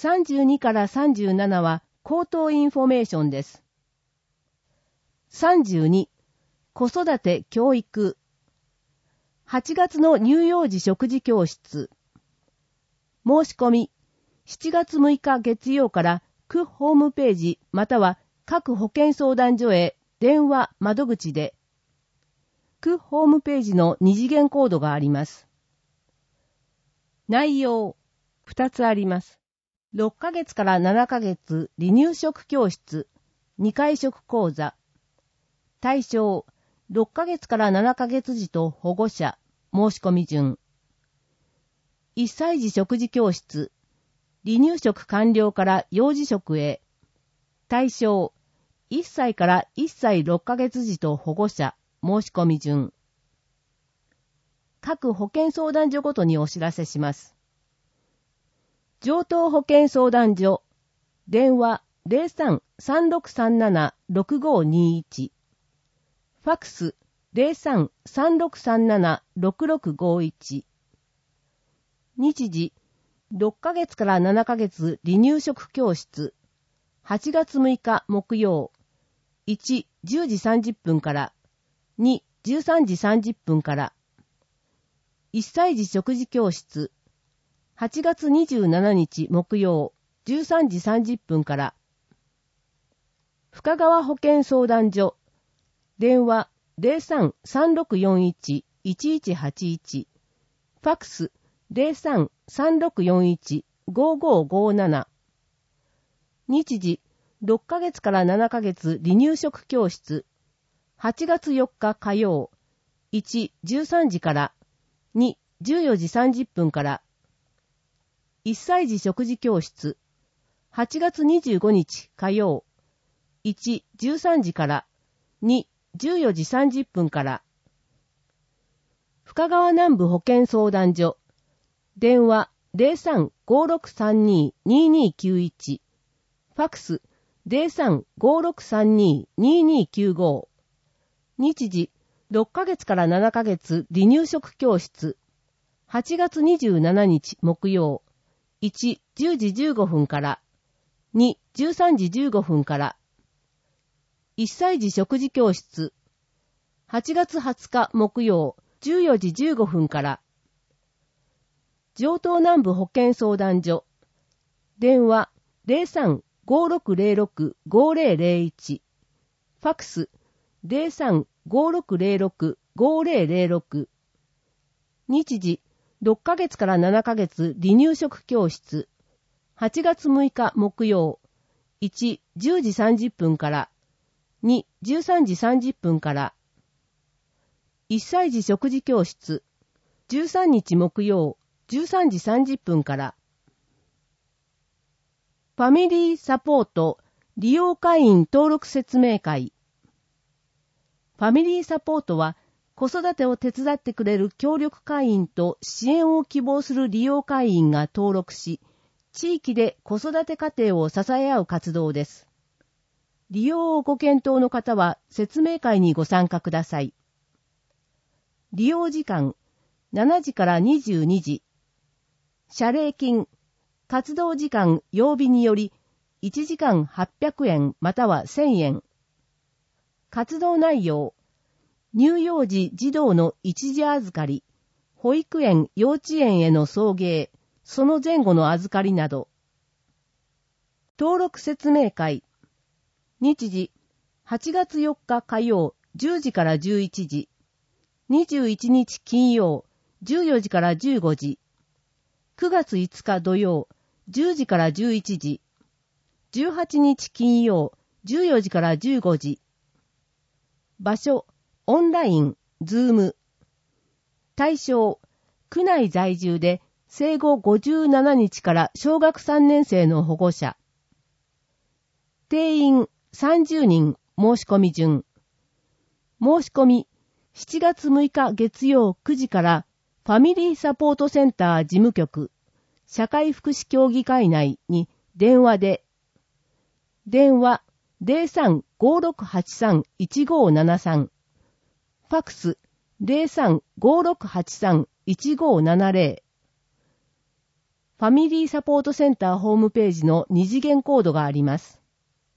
32から37は口頭インフォメーションです。32、子育て教育。8月の乳幼児食事教室。申し込み、7月6日月曜から区ホームページまたは各保健相談所へ電話窓口で、区ホームページの二次元コードがあります。内容、2つあります。6ヶ月から7ヶ月離乳食教室、2回食講座。対象、6ヶ月から7ヶ月児と保護者、申し込み順。1歳児食事教室、離乳食完了から幼児食へ。対象、1歳から1歳6ヶ月児と保護者、申し込み順。各保健相談所ごとにお知らせします。上東保健相談所、電話 03-3637-6521、ファックス 03-3637-6651、日時、6ヶ月から7ヶ月離乳食教室、8月6日木曜、1、10時30分から、2、13時30分から、1歳児食事教室、8月27日木曜、13時30分から、深川保健相談所、電話 03-3641-1181、ファックス 03-3641-5557、日時、6ヶ月から7ヶ月離乳食教室、8月4日火曜、1、13時から、2、14時30分から、1歳児食事教室、8月25日火曜、1、13時から、2、14時30分から、深川南部保健相談所、電話 03-5632-2291、ファックス 03-5632-2295、日時、6ヶ月から7ヶ月離乳食教室、8月27日木曜、1、10時15分から、2、13時15分から、1歳児食事教室、8月20日木曜、14時15分から、上東南部保健相談所、電話 03-5606-5001、ファックス 03-5606-5006、日時、6ヶ月から7ヶ月離乳食教室、8月6日木曜、1、10時30分から、2、13時30分から、1歳児食事教室、13日木曜、13時30分から、ファミリーサポート利用会員登録説明会。ファミリーサポートは、子育てを手伝ってくれる協力会員と支援を希望する利用会員が登録し、地域で子育て家庭を支え合う活動です。利用をご検討の方は説明会にご参加ください。利用時間、7時から22時。謝礼金、活動時間曜日により、1時間800円または1000円。活動内容、乳幼児児童の一時預かり、保育園幼稚園への送迎、その前後の預かりなど。登録説明会。日時、8月4日火曜、10時から11時。21日金曜、14時から15時。9月5日土曜、10時から11時。18日金曜、14時から15時。場所、オンライン、ズーム。対象、区内在住で生後57日から小学3年生の保護者。定員30人申し込み順。申し込み、7月6日月曜9時からファミリーサポートセンター事務局、社会福祉協議会内に電話で、電話 03-5683-1573、ファックス 03-5683-1570、 ファミリーサポートセンターホームページの二次元コードがあります。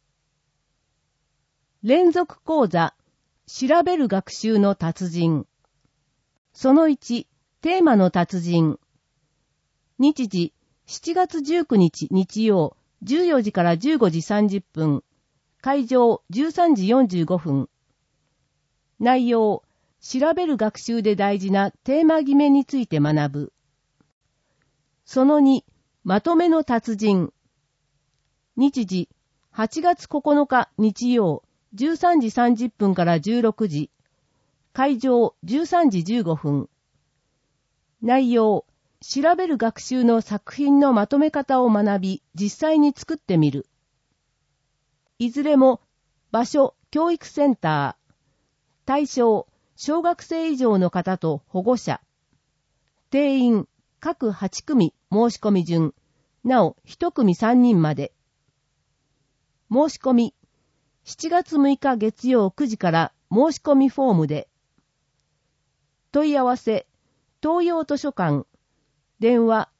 連続講座、調べる学習の達人。その1、テーマの達人。日時、7月19日日曜、14時から15時30分。会場、13時45分。内容、調べる学習で大事なテーマ決めについて学ぶ。その2、まとめの達人。日時、8月9日日曜、13時30分から16時。会場、13時15分。内容、調べる学習の作品のまとめ方を学び、実際に作ってみる。いずれも、場所、教育センター。対象、小学生以上の方と保護者。定員、各8組申し込み順。なお、1組3人まで。申し込み、7月6日月曜9時から申し込みフォームで。問い合わせ、東洋図書館。電話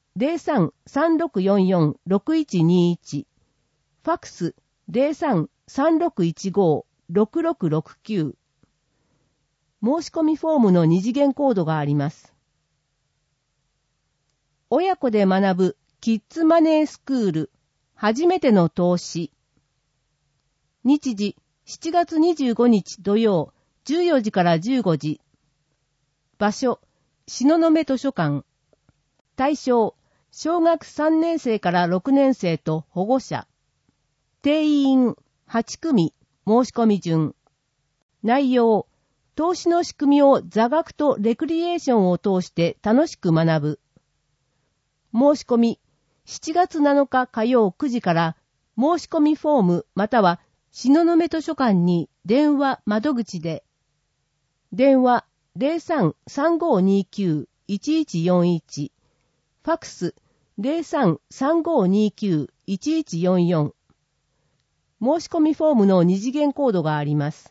03-3644-6121。ファクス 03-3615-6669。申し込みフォームの二次元コードがあります。親子で学ぶキッズマネースクール初めての投資。日時7月25日土曜14時から15時。場所東雲図書館。対象小学3年生から6年生と保護者。定員8組申し込み順。内容投資の仕組みを座学とレクリエーションを通して楽しく学ぶ。申し込み、7月7日火曜9時から申し込みフォームまたは東雲図書館に電話窓口で。電話 03-3529-1141。ファクス 03-3529-1144。申し込みフォームの二次元コードがあります。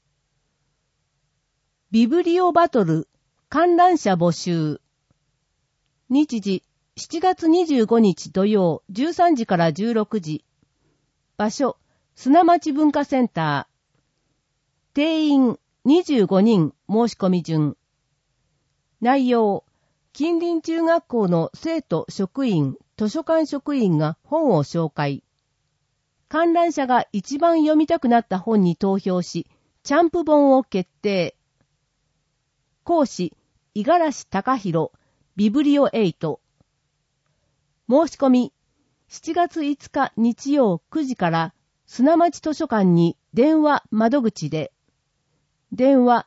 ビブリオバトル、観覧者募集。日時、7月25日土曜、13時から16時。場所、砂町文化センター。定員、25人、申し込み順。内容、近隣中学校の生徒、職員、図書館職員が本を紹介。観覧者が一番読みたくなった本に投票し、チャンプ本を決定。講師、五十嵐隆弘、ビブリオ8。申し込み、7月5日日曜9時から砂町図書館に電話窓口で。電話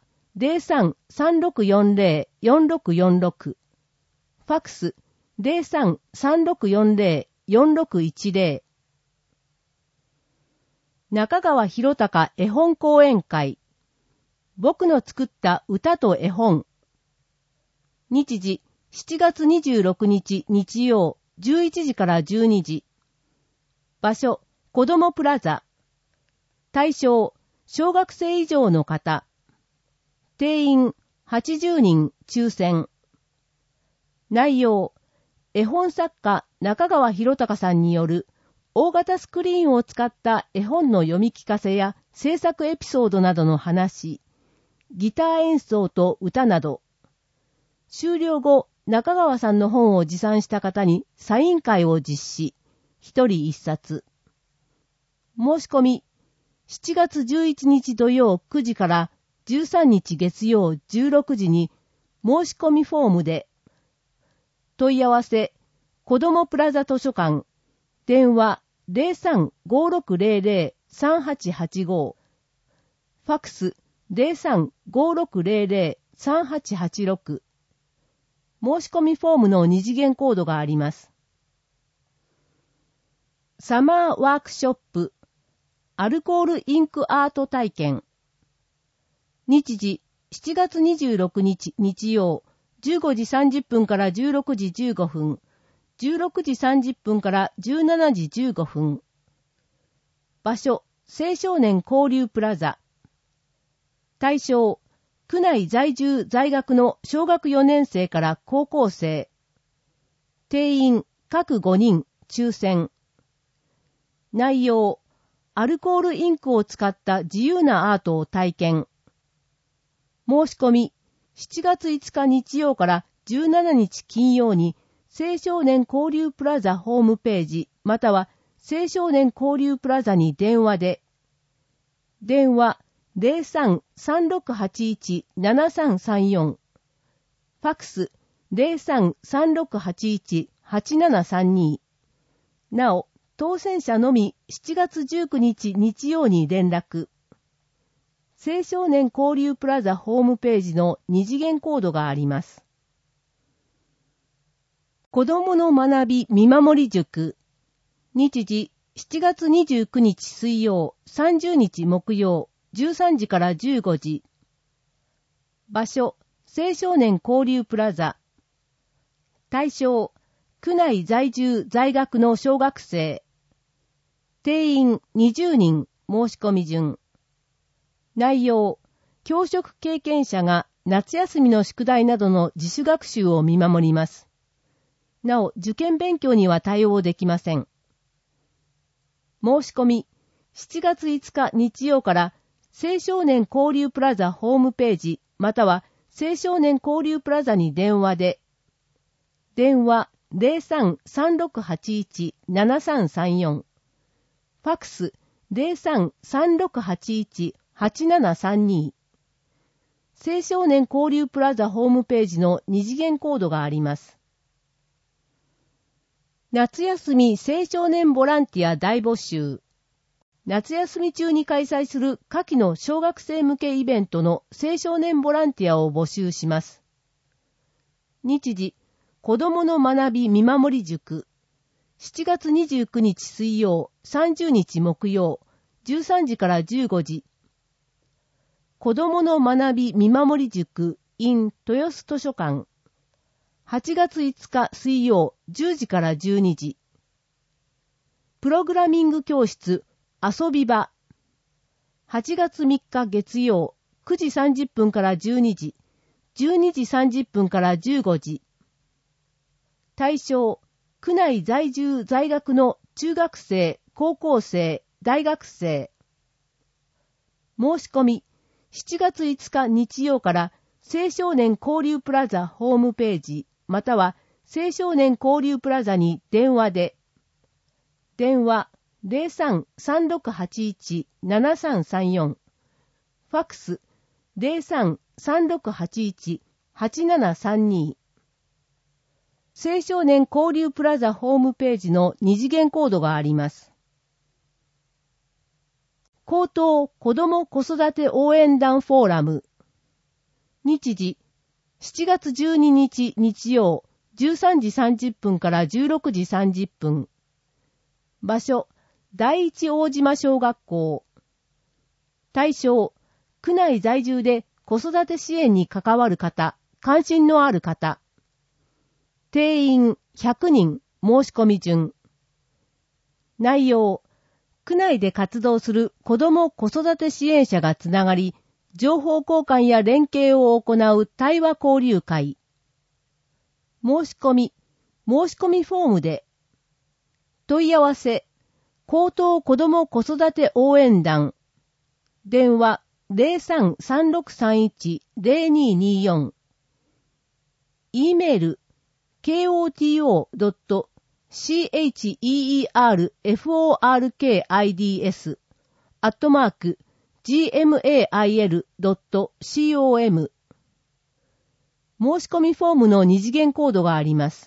03-3640-4646。ファクス 03-3640-4610。中川博隆絵本講演会。僕の作った歌と絵本。日時、7月26日日曜、11時から12時。場所、子どもプラザ。対象、小学生以上の方。定員、80人抽選。内容、絵本作家中川博隆さんによる大型スクリーンを使った絵本の読み聞かせや制作エピソードなどの話。ギター演奏と歌など。終了後、中川さんの本を持参した方にサイン会を実施。一人一冊。申し込み、7月11日土曜9時から13日月曜16時に申し込みフォームで。問い合わせ、子どもプラザ図書館。電話 03-5600-3885。ファクス03-5600-3886。申し込みフォームの二次元コードがあります。サマーワークショップ、アルコールインクアート体験。日時、7月26日日曜、15時30分から16時15分、16時30分から17時15分。場所、青少年交流プラザ。対象、区内在住在学の小学4年生から高校生。定員各5人、抽選。内容、アルコールインクを使った自由なアートを体験。申し込み、7月5日日曜から17日金曜に、青少年交流プラザホームページ、または青少年交流プラザに電話で、電話 03-3681-7334、ファクス 03-3681-8732。なお、当選者のみ7月19日日曜に連絡。青少年交流プラザホームページの二次元コードがあります。子どもの学び見守り塾。日時7月29日水曜、30日木曜、13時から15時。場所、青少年交流プラザ。対象、区内在住在学の小学生。定員20人、申し込み順。内容、教職経験者が夏休みの宿題などの自主学習を見守ります。なお、受験勉強には対応できません。申し込み、7月5日日曜から青少年交流プラザホームページ、または青少年交流プラザに電話で、電話 03-3681-7334、ファクス 03-3681-8732。青少年交流プラザホームページの二次元コードがあります。夏休み青少年ボランティア大募集。夏休み中に開催する夏季の小学生向けイベントの青少年ボランティアを募集します。日時、子どもの学び見守り塾。7月29日水曜、30日木曜、13時から15時。子どもの学び見守り塾 in 豊洲図書館。8月5日水曜、10時から12時。プログラミング教室遊び場。8月3日月曜、9時30分から12時、12時30分から15時。対象、区内在住在学の中学生、高校生、大学生。申し込み、7月5日日曜から青少年交流プラザホームページ、または青少年交流プラザに電話で、電話 03-3681-7334、ファクス 03-3681-8732。青少年交流プラザホームページの二次元コードがあります。高等子ども子育て応援団フォーラム。日時、7月12日日曜、13時30分から16時30分。場所、第一大島小学校。対象、区内在住で子育て支援に関わる方、関心のある方。定員100人、申し込み順。内容、区内で活動する子ども子育て支援者がつながり、情報交換や連携を行う対話交流会。申し込みフォームで。問い合わせ、高等子ども子育て応援団。電話 03-3631-0224。E メール、koto.cheerforkids@gmail.com。申し込みフォームの二次元コードがあります。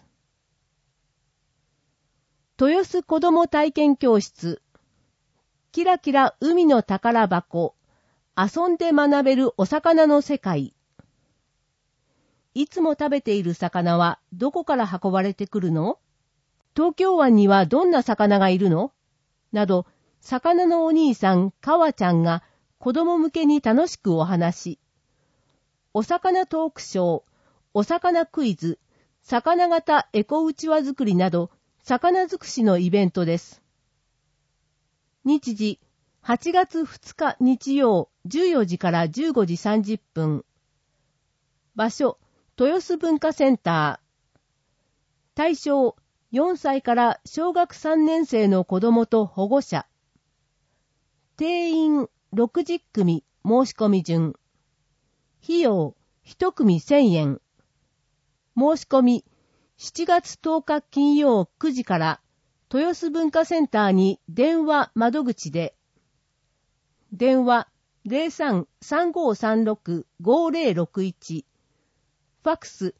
豊洲子ども体験教室。キラキラ海の宝箱。遊んで学べるお魚の世界。いつも食べている魚はどこから運ばれてくるの？東京湾にはどんな魚がいるの？など、魚のお兄さん、かわちゃんが子供向けに楽しくお話。お魚トークショー、お魚クイズ、魚型エコうちわ作りなど、魚尽くしのイベントです。日時、8月2日日曜、14時から15時30分。場所、豊洲文化センター。対象、 4歳から小学3年生の子供と保護者。定員60組申し込み順。費用1組1000円。申し込み7月10日金曜9時から豊洲文化センターに電話窓口で。電話 03-3536-5061。ファックス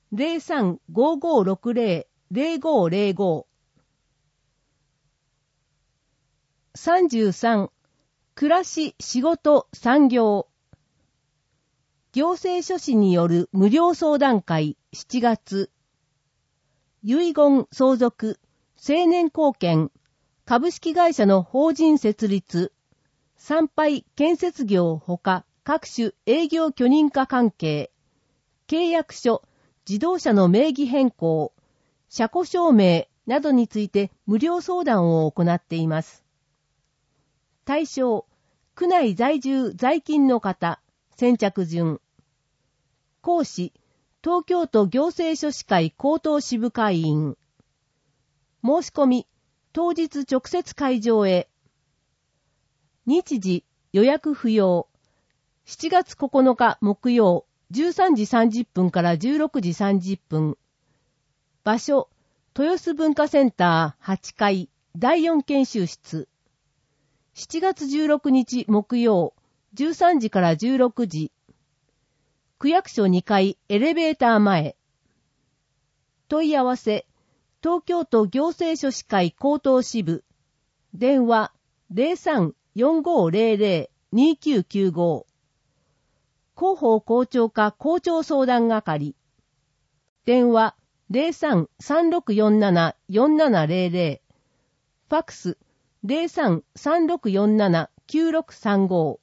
03-5560-0505。33. 暮らし、仕事、産業。行政書士による無料相談会7月。遺言相続、青年貢献、株式会社の法人設立、参拝建設業ほか各種営業許認可関係、契約書、自動車の名義変更、車庫証明などについて無料相談を行っています。対象、区内在住在勤の方、先着順。講師、東京都行政書士会高等支部会員。申し込み、当日直接会場へ。日時、予約不要。7月9日木曜、13時30分から16時30分。場所、豊洲文化センター8階、第4研修室。7月16日木曜、13時から16時。区役所2階エレベーター前。問い合わせ、東京都行政書士会高等支部。電話03-4500-2995。広報校長課校長相談係。電話03-3647-4700。ファックス03-3647-9635。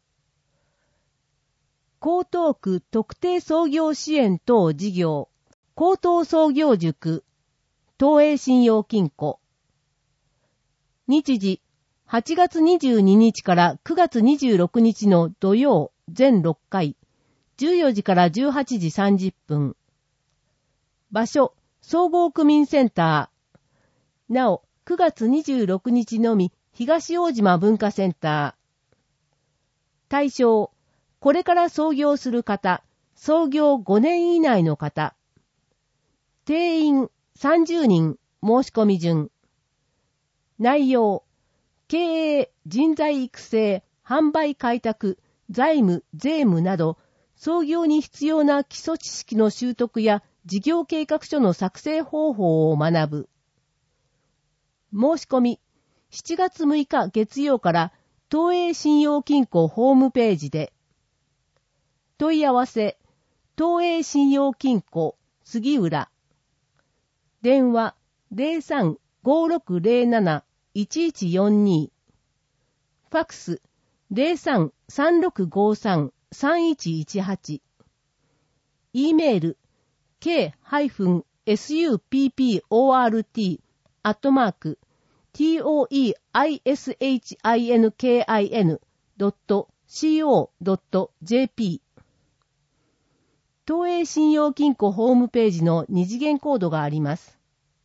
江東区特定創業支援等事業、高等創業塾、東映信用金庫。日時、8月22日から9月26日の土曜、全6回、14時から18時30分。場所、総合区民センター。なお、9月26日のみ、東大島文化センター。対象、これから創業する方、創業5年以内の方。定員30人、申し込み順。内容、経営、人材育成、販売開拓、財務、税務など、創業に必要な基礎知識の習得や事業計画書の作成方法を学ぶ。申し込み、7月6日月曜から東映信用金庫ホームページで。問い合わせ、東映信用金庫、杉浦。電話、03-5607-1142。ファックス、03-3653-3118。E メール、k-support-toishinkin.co.jp。東映信用金庫ホームページの二次元コードがあります。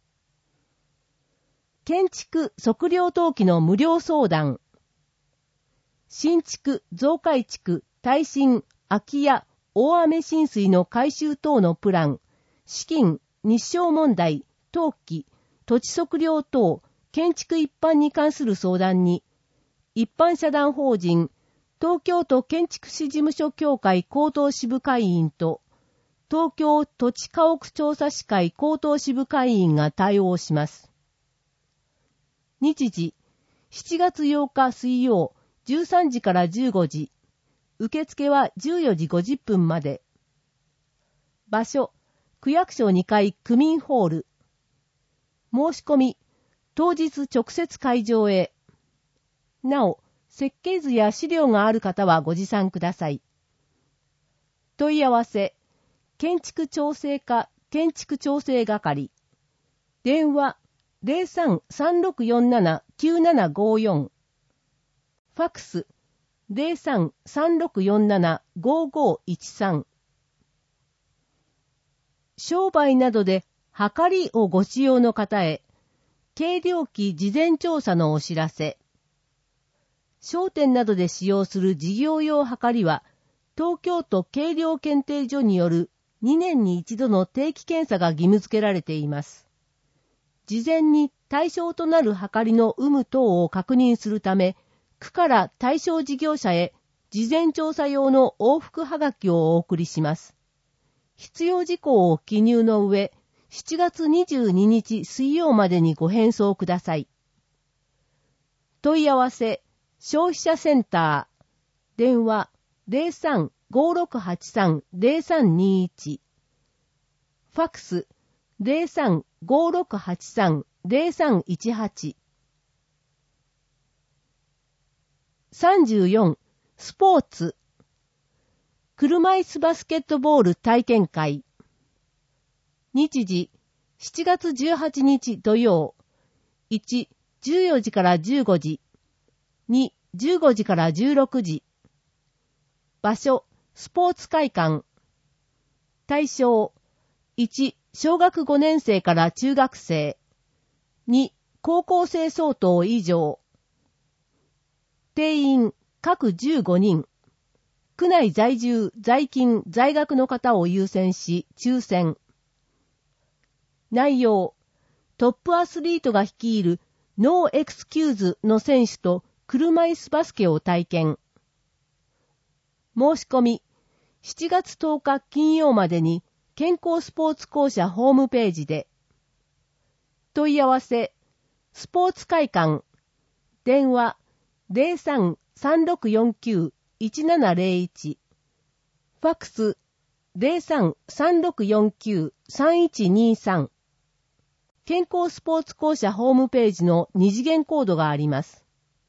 建築測量登記の無料相談。新築、増改築、耐震、空き家、大雨浸水の改修等のプラン、資金、日照問題、登記、土地測量等、建築一般に関する相談に、一般社団法人、東京都建築士事務所協会高等支部会員と、東京土地家屋調査士会高等支部会員が対応します。日時、7月8日水曜、13時から15時。受付は14時50分まで。場所、区役所2階区民ホール。申し込み、当日直接会場へ。なお、設計図や資料がある方はご持参ください。問い合わせ、建築調整課建築調整係。電話03-3647-9754。ファックス03-3647-5513。商売などではかりをご使用の方へ、計量器事前調査のお知らせ。商店などで使用する事業用はかりは、東京都計量検定所による2年に一度の定期検査が義務付けられています。事前に対象となるはかりの有無等を確認するため、区から対象事業者へ事前調査用の往復はがきをお送りします。必要事項を記入の上、7月22日水曜までにご返送ください。問い合わせ、消費者センター、電話 03-5683-0321、ファックス 03-5683-0318。34. スポーツ。車椅子バスケットボール体験会。日時、7月18日土曜。1、14時から15時。2、15時から16時。場所、スポーツ会館。対象、1、小学5年生から中学生。2、高校生相当以上。定員、各15人。区内在住、在勤、在学の方を優先し、抽選。内容、トップアスリートが率いるノーエクスキューズの選手と車椅子バスケを体験。申し込み、7月10日金曜までに健康スポーツ公社ホームページで。問い合わせ、スポーツ会館、電話 03-3649-1701、ファックス 03-3649-3123、健康スポーツ公社ホームページの二次元コードがあります。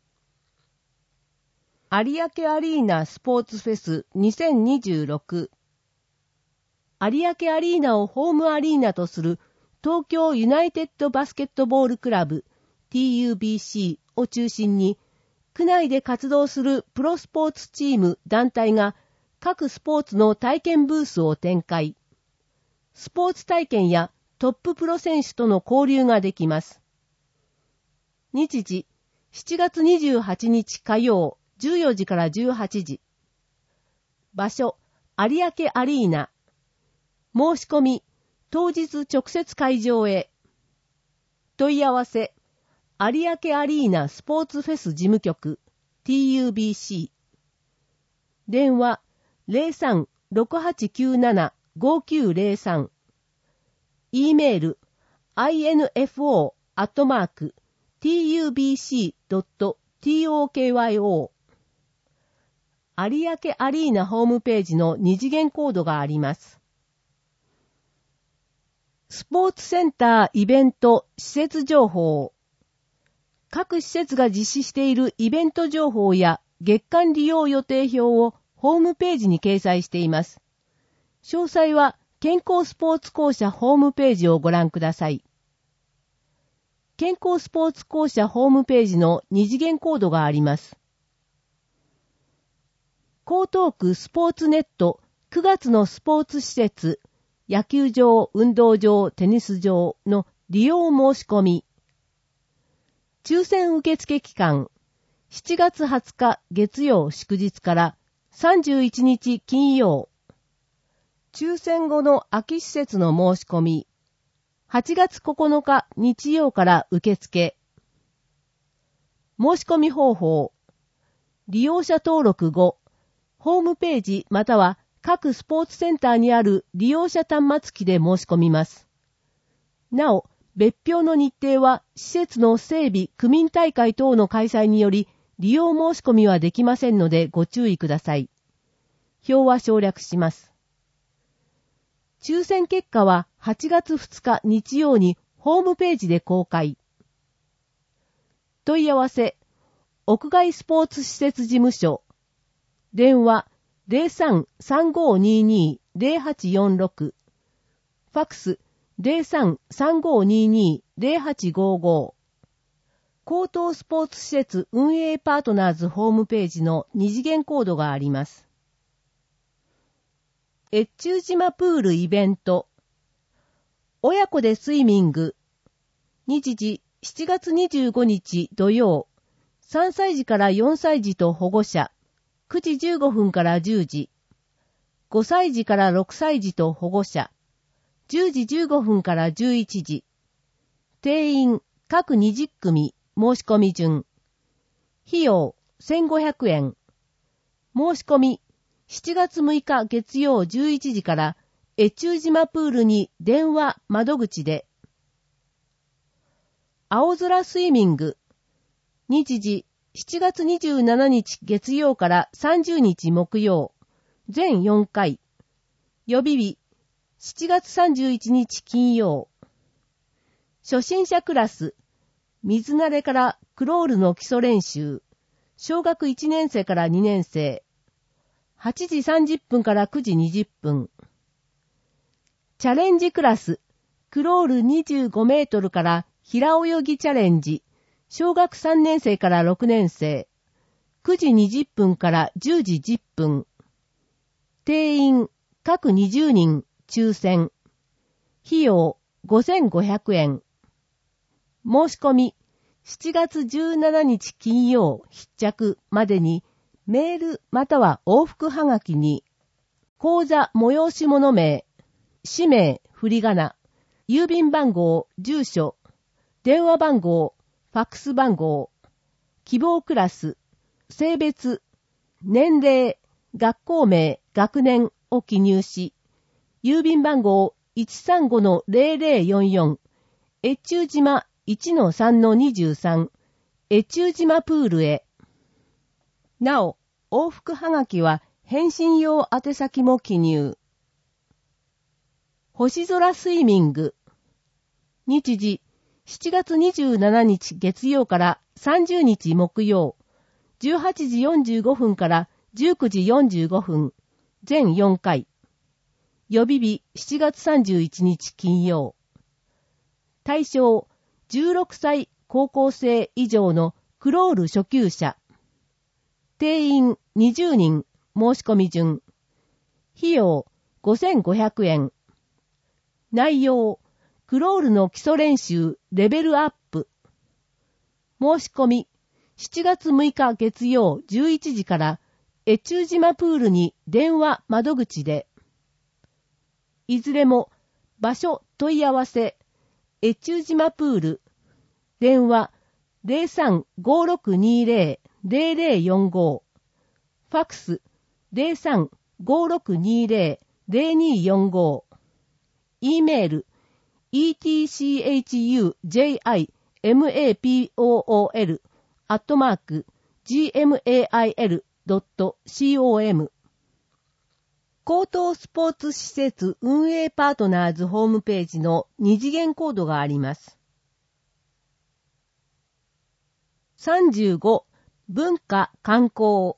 有明アリーナスポーツフェス2026。有明アリーナをホームアリーナとする東京ユナイテッドバスケットボールクラブ TUBC を中心に、区内で活動するプロスポーツチーム団体が各スポーツの体験ブースを展開。スポーツ体験やトッププロ選手との交流ができます。日時、7月28日火曜14時から18時。場所、有明アリーナ。申し込み、当日直接会場へ。問い合わせ、有明アリーナスポーツフェス事務局 TUBC。電話 03-6897-5903。E メール info@tubc.tokyo。有明アリーナホームページの二次元コードがあります。スポーツセンターイベント施設情報。各施設が実施しているイベント情報や月間利用予定表をホームページに掲載しています。詳細は健康スポーツ公社ホームページをご覧ください。健康スポーツ公社ホームページの二次元コードがあります。江東区スポーツネット9月のスポーツ施設、野球場、運動場、テニス場の利用申し込み。抽選受付期間、7月20日月曜祝日から31日金曜。抽選後の空き施設の申し込み、8月9日日曜から受付。申し込み方法、利用者登録後、ホームページまたは各スポーツセンターにある利用者端末機で申し込みます。なお、別表の日程は施設の整備・区民大会等の開催により利用申し込みはできませんのでご注意ください。表は省略します。抽選結果は8月2日日曜にホームページで公開。問い合わせ、屋外スポーツ施設事務所。電話 03-3522-0846。ファックス 03-3522-0855。江東スポーツ施設運営パートナーズホームページの二次元コードがあります。越中島プールイベント。 親子でスイミング。日時、7月25日土曜。3歳児から4歳児と保護者。9時15分から10時。5歳児から6歳児と保護者。10時15分から11時。定員、各20組、申し込み順。費用、1500円。申し込み、7月6日月曜11時から、越中島プールに電話窓口で。青空スイミング。日時、7月27日月曜から30日木曜。全4回。予備日、7月31日金曜。初心者クラス。水慣れからクロールの基礎練習。小学1年生から2年生。8時30分から9時20分。チャレンジクラス。クロール25メートルから平泳ぎチャレンジ。小学3年生から6年生。9時20分から10時10分。定員、各20人、抽選。費用、5500円。申し込み、7月17日金曜必着までに、メールまたは往復はがきに、口座催し物名、氏名、振り仮名、郵便番号、住所、電話番号、ファックス番号、希望クラス、性別、年齢、学校名、学年を記入し、郵便番号 135-0044、越中島 1-3-23、越中島プールへ。なお、往復はがきは返信用宛先も記入。星空スイミング。日時、7月27日月曜から30日木曜。18時45分から19時45分。全4回。予備日7月31日金曜。対象、16歳高校生以上のクロール初級者。定員20人、申し込み順。費用5500円。内容、クロールの基礎練習レベルアップ。申し込み、7月6日月曜11時から越中島プールに電話窓口で。いずれも場所問い合わせ、越中島プール、電話 03-5620-0045、ファックス 03-5620-0245、E メール etchujipol@gmail.com。 高等スポーツ施設運営パートナーズホームページの二次元コードがあります。35、文化観光。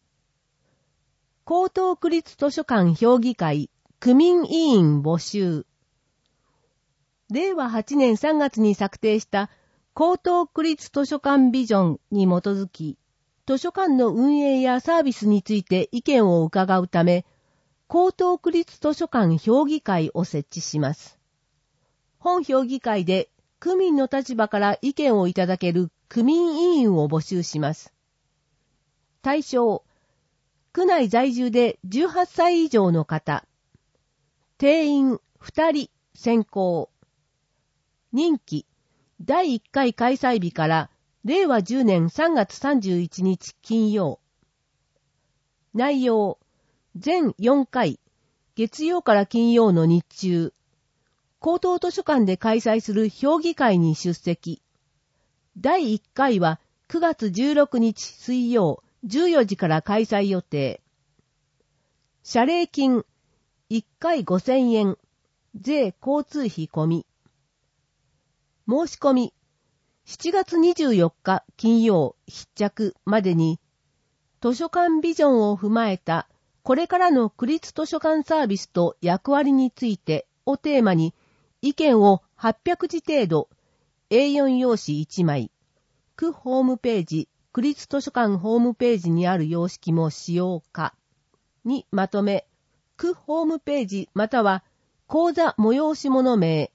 高等区立図書館評議会区民委員募集。令和8年3月に策定した高等区立図書館ビジョンに基づき、図書館の運営やサービスについて意見を伺うため、高等区立図書館評議会を設置します。本評議会で区民の立場から意見をいただける区民委員を募集します。対象、区内在住で18歳以上の方。定員2人選考。任期、第1回開催日から令和10年3月31日金曜。内容、全4回、月曜から金曜の日中、高等図書館で開催する評議会に出席。第1回は9月16日水曜14時から開催予定。謝礼金、1回5000円、税交通費込み。申し込み、7月24日金曜必着までに、図書館ビジョンを踏まえたこれからの区立図書館サービスと役割についてをテーマに、意見を800字程度、A4 用紙1枚、区ホームページ、区立図書館ホームページにある様式も使用か、にまとめ、区ホームページまたは口座催し物名、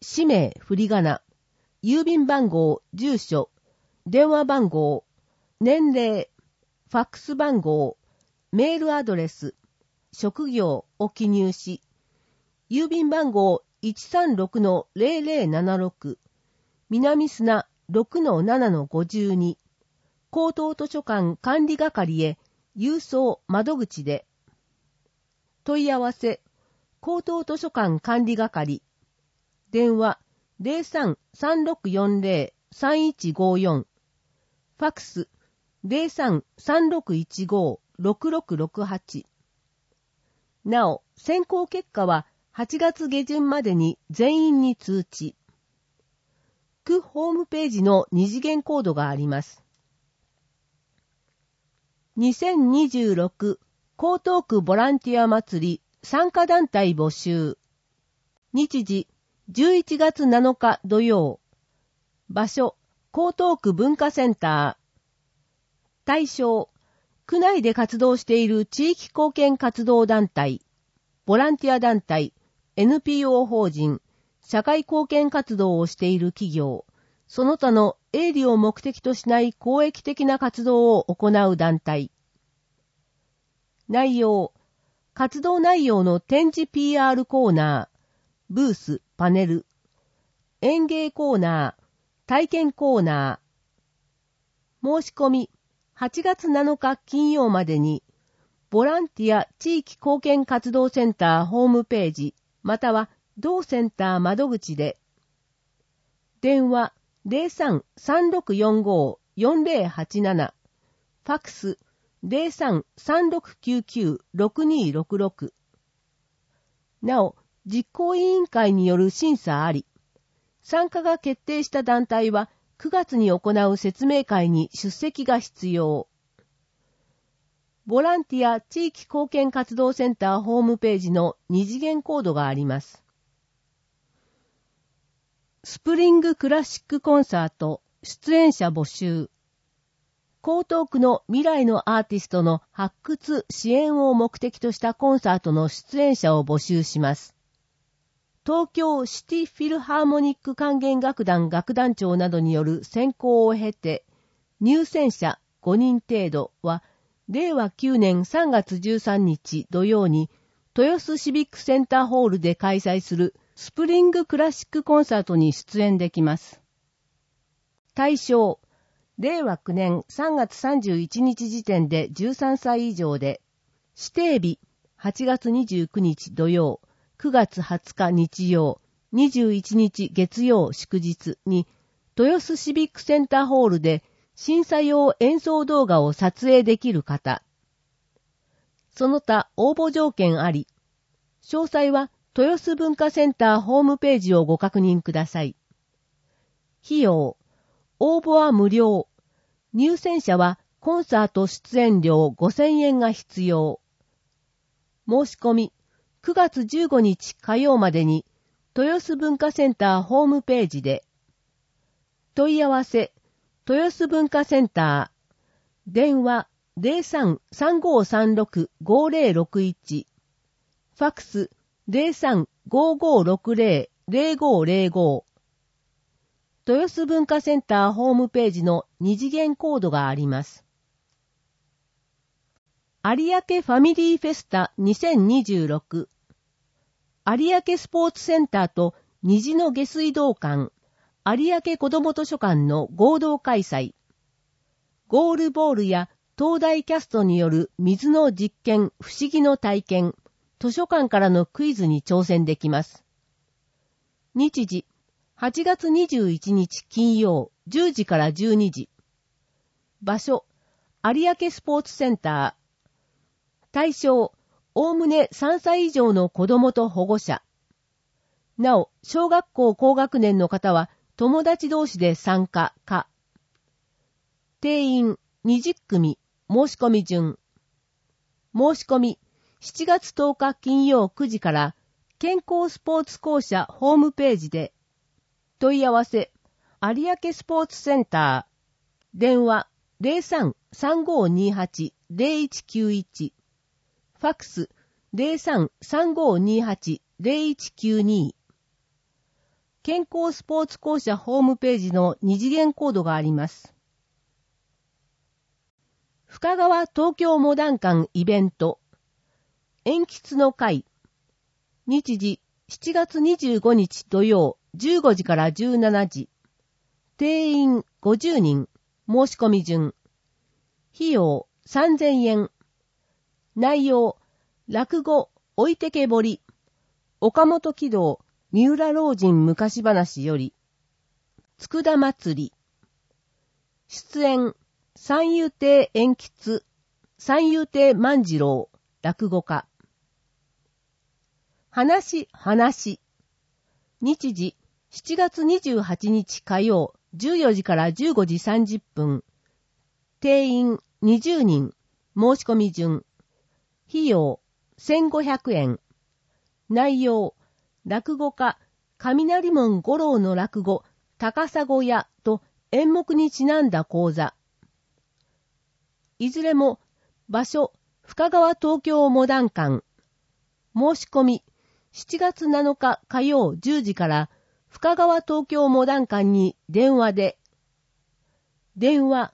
氏名、振り仮名、郵便番号、住所、電話番号、年齢、ファックス番号、メールアドレス、職業を記入し、郵便番号 136-0076、南砂 6-7-52、高等図書館管理係へ郵送窓口で、問い合わせ、高等図書館管理係、電話 03-3640-3154、ファックス 03-3615-6668。なお、選考結果は8月下旬までに全員に通知。区ホームページの二次元コードがあります。2026江東区ボランティア祭り参加団体募集。日時11月7日土曜。場所江東区文化センター。対象区内で活動している地域貢献活動団体、ボランティア団体、NPO 法人、社会貢献活動をしている企業、その他の営利を目的としない公益的な活動を行う団体。内容、活動内容の展示 PR コーナー、ブース、パネル、演芸コーナー、体験コーナー。申し込み、8月7日金曜までに、ボランティア地域貢献活動センターホームページ、または同センター窓口で、電話 03-3645-4087、ファックス 03-3699-6266。なお、実行委員会による審査あり、参加が決定した団体は9月に行う説明会に出席が必要。ボランティア地域貢献活動センターホームページの二次元コードがあります。スプリングクラシックコンサート出演者募集。江東区の未来のアーティストの発掘支援を目的としたコンサートの出演者を募集します。東京シティフィルハーモニック管弦楽団楽団長などによる選考を経て、入選者5人程度は、令和9年3月13日土曜に、豊洲シビックセンターホールで開催するスプリングクラシックコンサートに出演できます。対象、令和9年3月31日時点で13歳以上で、指定日8月29日土曜、9月20日日曜、21日月曜祝日に、豊洲シビックセンターホールで審査用演奏動画を撮影できる方。その他応募条件あり。詳細は豊洲文化センターホームページをご確認ください。費用。応募は無料。入選者はコンサート出演料5000円が必要。申し込み。9月15日火曜までに、豊洲文化センターホームページで、問い合わせ、豊洲文化センター、電話 03-3536-5061、ファックス 03-5560-0505、豊洲文化センターホームページの二次元コードがあります。有明ファミリーフェスタ2026有明スポーツセンターと虹の下水道館有明子ども図書館の合同開催。ゴールボールや東大キャストによる水の実験不思議の体験、図書館からのクイズに挑戦できます。日時8月21日金曜10時から12時。場所有明スポーツセンター。対象、おおむね3歳以上の子供と保護者。なお、小学校高学年の方は友達同士で参加か。定員20組、申し込み順。申し込み、7月10日金曜9時から健康スポーツ公社ホームページで。問い合わせ、有明スポーツセンター。電話03-3528-0191。ファックス 03-3528-0192。 健康スポーツ公社ホームページの二次元コードがあります。深川東京モダン館イベント。鉛筆の会。日時7月25日土曜15時から17時。定員50人。申し込み順。費用3000円。内容、落語、おいてけぼり。岡本喜道、三浦老人昔話より。佃祭り。出演、三遊亭鉛筆、三遊亭万次郎、落語家。話。日時、7月28日火曜、14時から15時30分。定員20人。申し込み順。費用1500円。内容、落語家、雷門五郎の落語、高砂屋と演目にちなんだ講座。いずれも、場所、深川東京モダン館。申し込み、7月7日火曜10時から、深川東京モダン館に電話で。電話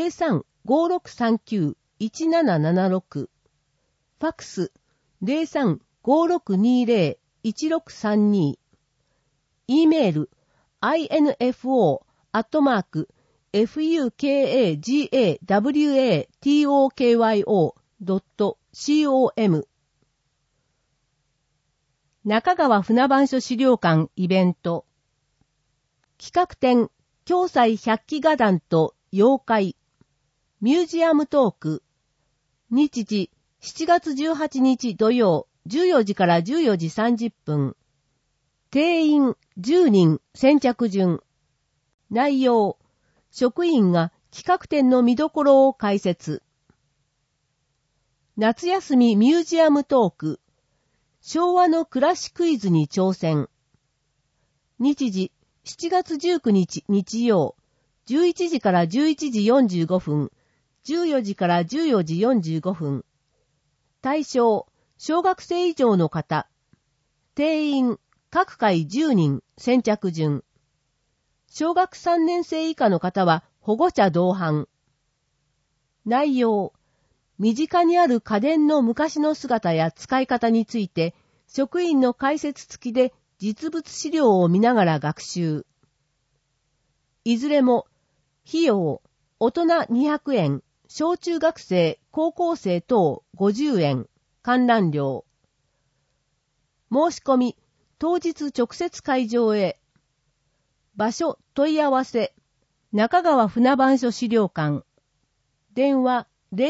03-5639-1776。ファクス03-5620-1632。E メール info@fukagawatokyo.com。 中川船番所資料館イベント。企画展、京西百鬼画壇と妖怪。ミュージアムトーク。日時、7月18日土曜、14時から14時30分。定員10人先着順。内容、職員が企画展の見どころを解説。夏休みミュージアムトーク。昭和の暮らしクイズに挑戦。日時、7月19日日曜、11時から11時45分、14時から14時45分。対象、小学生以上の方。定員、各回10人、先着順。小学3年生以下の方は保護者同伴。内容、身近にある家電の昔の姿や使い方について、職員の解説付きで実物資料を見ながら学習。いずれも、費用、大人200円、小中学生、高校生等50円、観覧料。申し込み、当日直接会場へ。場所問い合わせ、中川船番所資料館。電話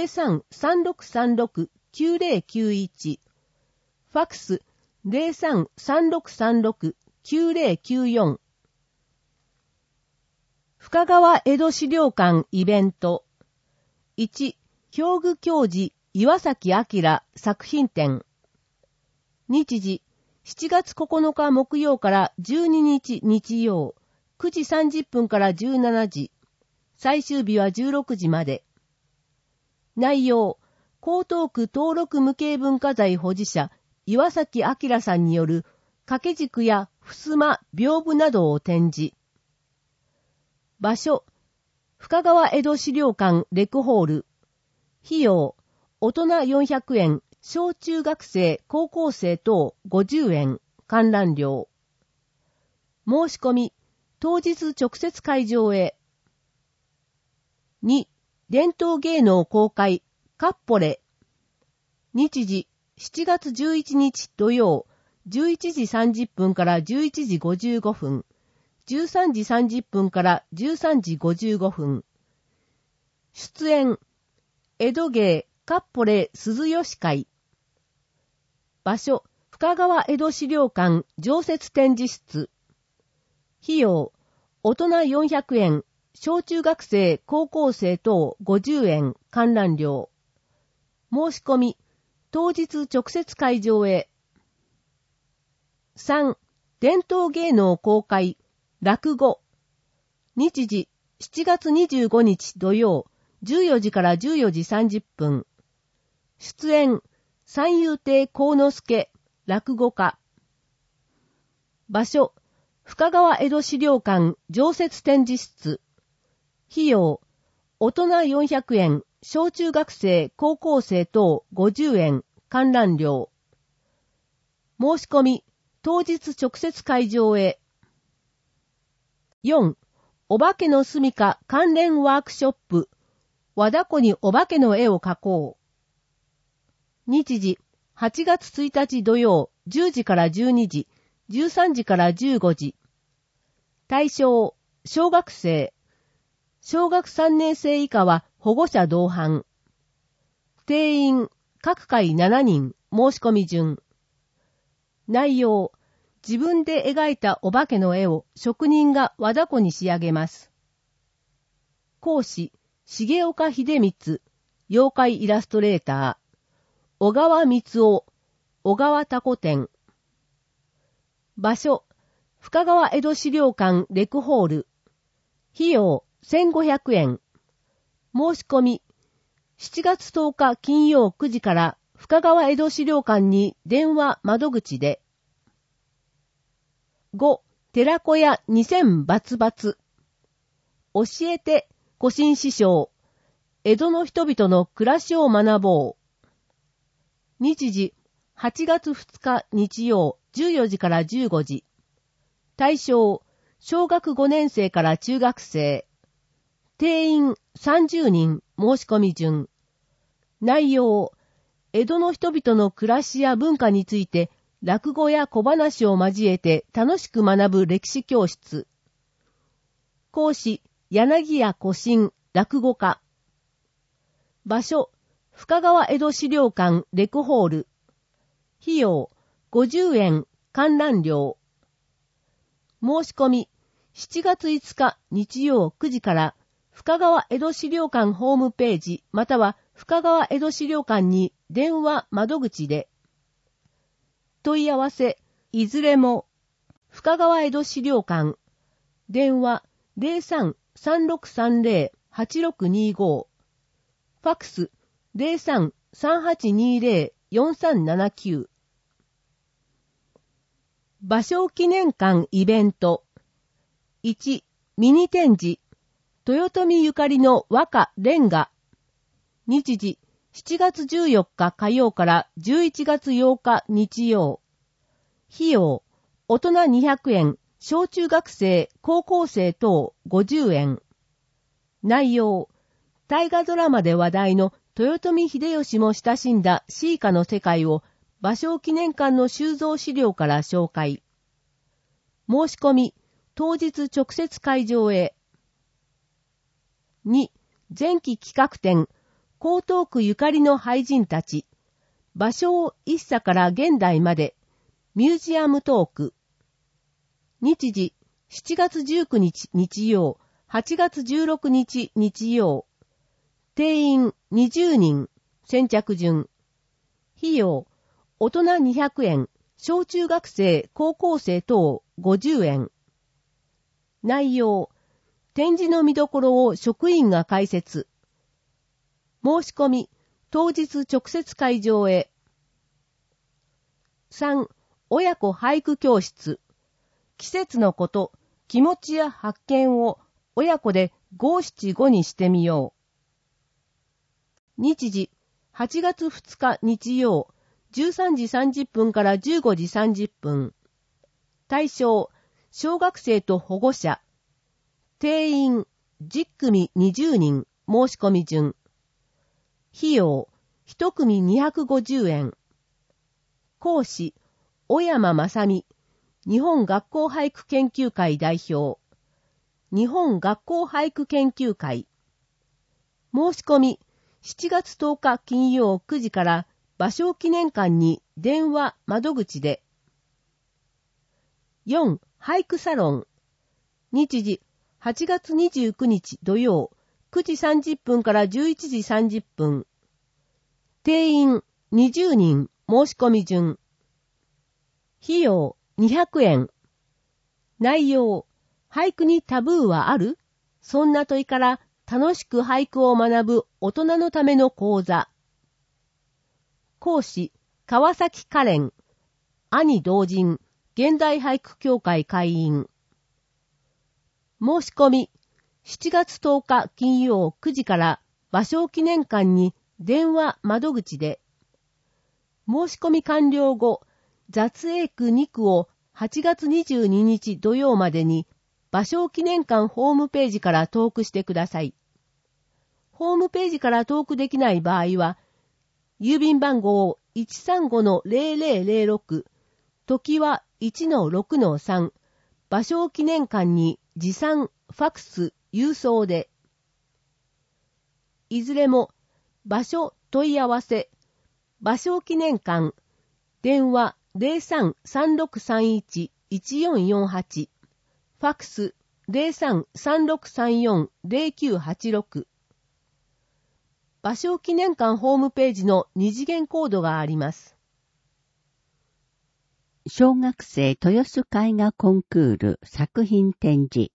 03-3636-9091。ファクス03-3636-9094。深川江戸資料館イベント。1、表具教授岩崎明作品展。日時、7月9日木曜から12日日曜、9時30分から17時。最終日は16時まで。内容、江東区登録無形文化財保持者、岩崎明さんによる掛け軸や襖、屏風などを展示。場所、深川江戸資料館レクホール。費用、大人400円、小中学生、高校生等50円、観覧料。申し込み、当日直接会場へ。2、伝統芸能公開、カッポレ。日時、7月11日土曜、11時30分から11時55分、13時30分から13時55分。出演、江戸芸カッポレ鈴吉会。場所、深川江戸資料館常設展示室。費用、大人400円、小中学生、高校生等50円、観覧料。申し込み、当日直接会場へ。3、伝統芸能公開、落語。日時、7月25日土曜、14時から14時30分。出演、三遊亭幸之助、落語家。場所、 深川江戸資料館常設展示室。費用、大人400円、小中学生、高校生等50円、観覧料。申し込み、当日直接会場へ。4. お化けの住みか関連ワークショップ。和田湖にお化けの絵を描こう。日時、8月1日土曜、10時から12時、13時から15時。対象、小学生。小学3年生以下は保護者同伴。定員、各回7人、申し込み順。内容、自分で描いたお化けの絵を職人が和田湖に仕上げます。講師、重岡秀光、妖怪イラストレーター。小川光夫、小川タコ店。場所、深川江戸資料館レクホール。費用、1500円。申し込み、7月10日金曜9時から深川江戸資料館に電話窓口で。5. 寺子屋2000バツバツ。教えて、古神師匠。江戸の人々の暮らしを学ぼう。日時、8月2日日曜14時から15時。対象、小学5年生から中学生。定員30人、申し込み順。内容、江戸の人々の暮らしや文化について、落語や小話を交えて楽しく学ぶ歴史教室。講師、柳家古神、落語家。場所、深川江戸資料館レクホール。費用、50円、観覧料。申し込み、7月5日日曜9時から深川江戸資料館ホームページまたは深川江戸資料館に電話窓口で。問い合わせ、いずれも、深川江戸資料館、電話03-3630-8625、ファクス03-3820-4379。芭蕉記念館イベント。1、ミニ展示、豊臣ゆかりの和歌レンガ。日時、7月14日火曜から11月8日日曜。費用、大人200円、小中学生、高校生等50円。内容、大河ドラマで話題の豊臣秀吉も親しんだ詩歌の世界を芭蕉記念館の収蔵資料から紹介。申し込み、当日直接会場へ。2、前期企画展、江東区ゆかりの俳人たち、芭蕉一茶から現代まで、ミュージアムトーク。日時、7月19日日曜、8月16日日曜。定員20人、先着順。費用、大人200円、小中学生、高校生等50円。内容、展示の見どころを職員が解説。申し込み、当日直接会場へ。3、親子俳句教室。季節のこと、気持ちや発見を親子で五七五にしてみよう。日時、8月2日日曜、13時30分から15時30分。対象、小学生と保護者。定員、10組20人、申し込み順。費用、1組250円。講師、小山正美、日本学校俳句研究会代表。日本学校俳句研究会。申し込み、7月10日金曜9時から芭蕉記念館に電話窓口で。4、俳句サロン。日時、8月29日土曜、9時30分から11時30分。定員20人、申し込み順。費用200円。内容、俳句にタブーはある？そんな問いから楽しく俳句を学ぶ大人のための講座。講師、川崎花蓮。兄同人、現代俳句協会会員。 申し込み、7月10日金曜9時から芭蕉記念館に電話窓口で、申し込み完了後、雑英区2区を8月22日土曜までに芭蕉記念館ホームページから投句してください。ホームページから投句できない場合は、郵便番号 135-0006、時は 1-6-3、芭蕉記念館に持参、ファクス、郵送で。いずれも、場所問い合わせ、芭蕉記念館、電話 03-3631-1448、ファクス 03-3634-0986。芭蕉記念館ホームページの二次元コードがあります。 小学生豊洲絵画コンクール作品展示。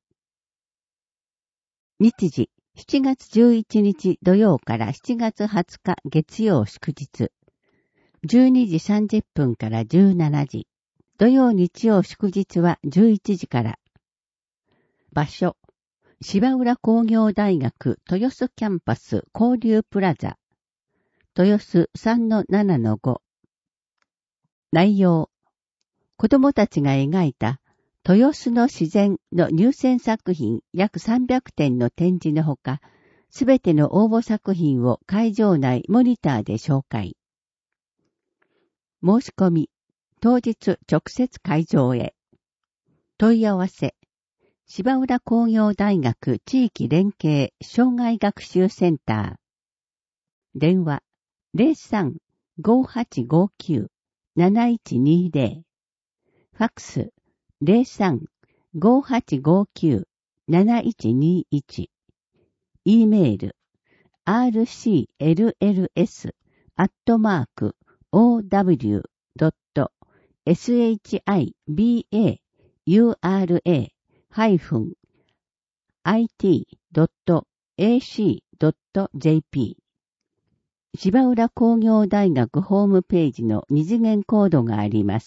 日時、7月11日土曜から7月20日月曜祝日。12時30分から17時。土曜日曜祝日は11時から。場所、芝浦工業大学豊洲キャンパス交流プラザ。豊洲 3-7-5。内容、子供たちが描いた豊洲の自然の入選作品約300点の展示のほか、すべての応募作品を会場内モニターで紹介。申し込み、当日直接会場へ。問い合わせ、芝浦工業大学地域連携障害学習センター。電話、03-5859-7120。ファクス、03-5859-7121。E メール、rcls@ow.shibura-it.ac.jp。芝浦工業大学ホームページの二次元コードがあります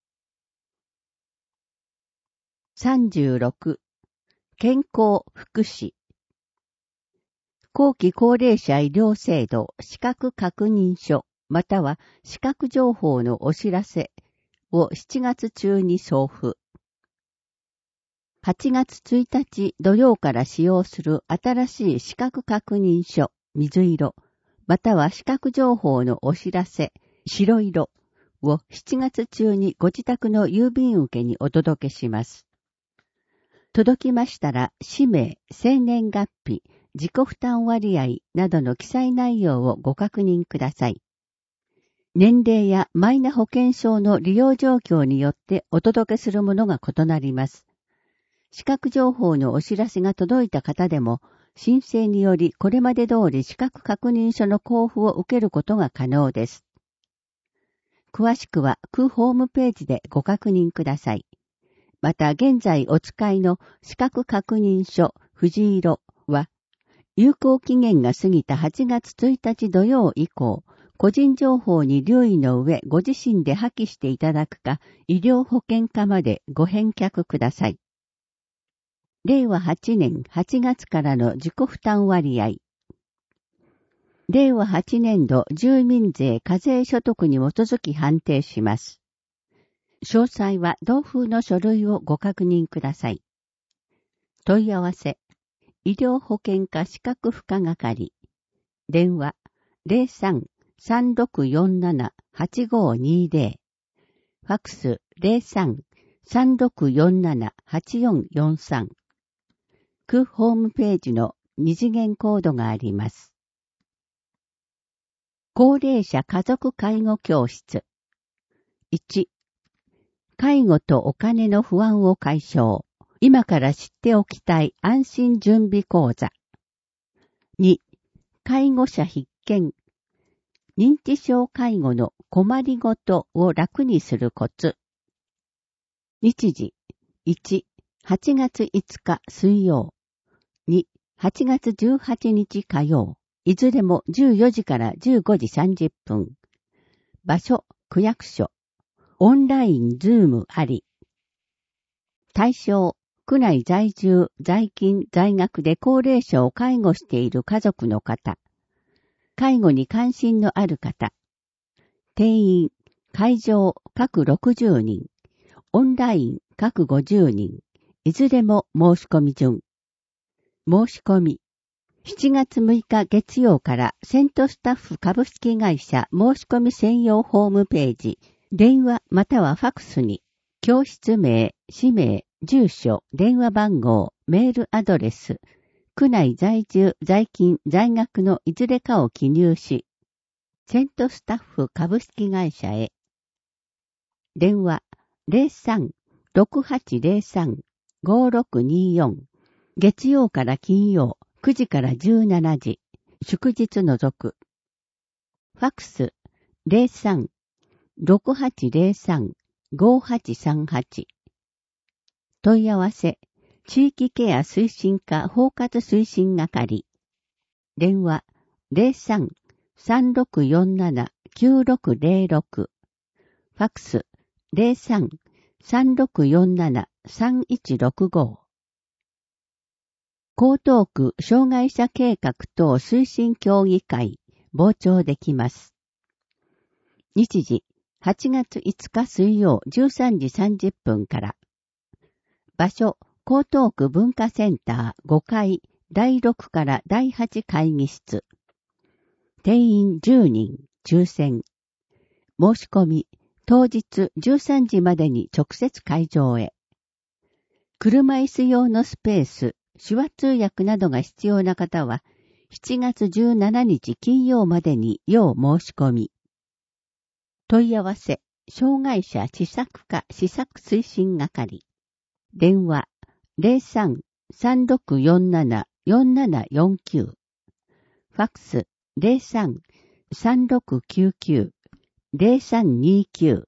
。36. 健康福祉。後期高齢者医療制度資格確認書または資格情報のお知らせを7月中に送付。8月1日土曜から使用する新しい資格確認書水色または資格情報のお知らせ白色を7月中にご自宅の郵便受けにお届けします。届きましたら、氏名、生年月日、自己負担割合などの記載内容をご確認ください。年齢やマイナ保険証の利用状況によってお届けするものが異なります。資格情報のお知らせが届いた方でも、申請によりこれまで通り資格確認書の交付を受けることが可能です。詳しくは、区ホームページでご確認ください。また現在お使いの資格確認書藤色は有効期限が過ぎた8月1日土曜以降、個人情報に留意の上ご自身で破棄していただくか医療保険課までご返却ください。令和8年8月からの自己負担割合。令和8年度住民税課税所得に基づき判定します。詳細は同封の書類をご確認ください。問い合わせ、医療保険課資格付加係。電話、03-3647-8520。ファクス、03-3647-8443。区ホームページの二次元コードがあります。高齢者家族介護教室。1、介護とお金の不安を解消。今から知っておきたい安心準備講座。2、介護者必見。認知症介護の困りごとを楽にするコツ。日時。1、8月5日水曜。2、8月18日火曜。いずれも14時から15時30分。場所、区役所。オンラインズームあり。対象、 区内在住、在勤、在学で高齢者を介護している家族の方、介護に関心のある方、定員、会場各60人、オンライン各50人、いずれも申し込み順。申し込み。7月6日月曜からセントスタッフ株式会社申し込み専用ホームページ、電話またはファクスに、教室名、氏名、住所、電話番号、メールアドレス、区内在住、在勤、在学のいずれかを記入し、セントスタッフ株式会社へ。電話03-6803-5624月曜から金曜9時から17時祝日除く。ファクス03-6803-5838問い合わせ地域ケア推進課包括推進係電話03-3647-9606ファクス03-3647-3165江東区障害者計画等推進協議会傍聴できます。日時8月5日水曜13時30分から。場所江東区文化センター5階第6から第8会議室。定員10人抽選。申し込み当日13時までに直接会場へ。車椅子用のスペース、手話通訳などが必要な方は、7月17日金曜までに要申し込み。問い合わせ、障害者施策課施策推進係。電話、03-3647-4749。ファクス、03-3699-0329。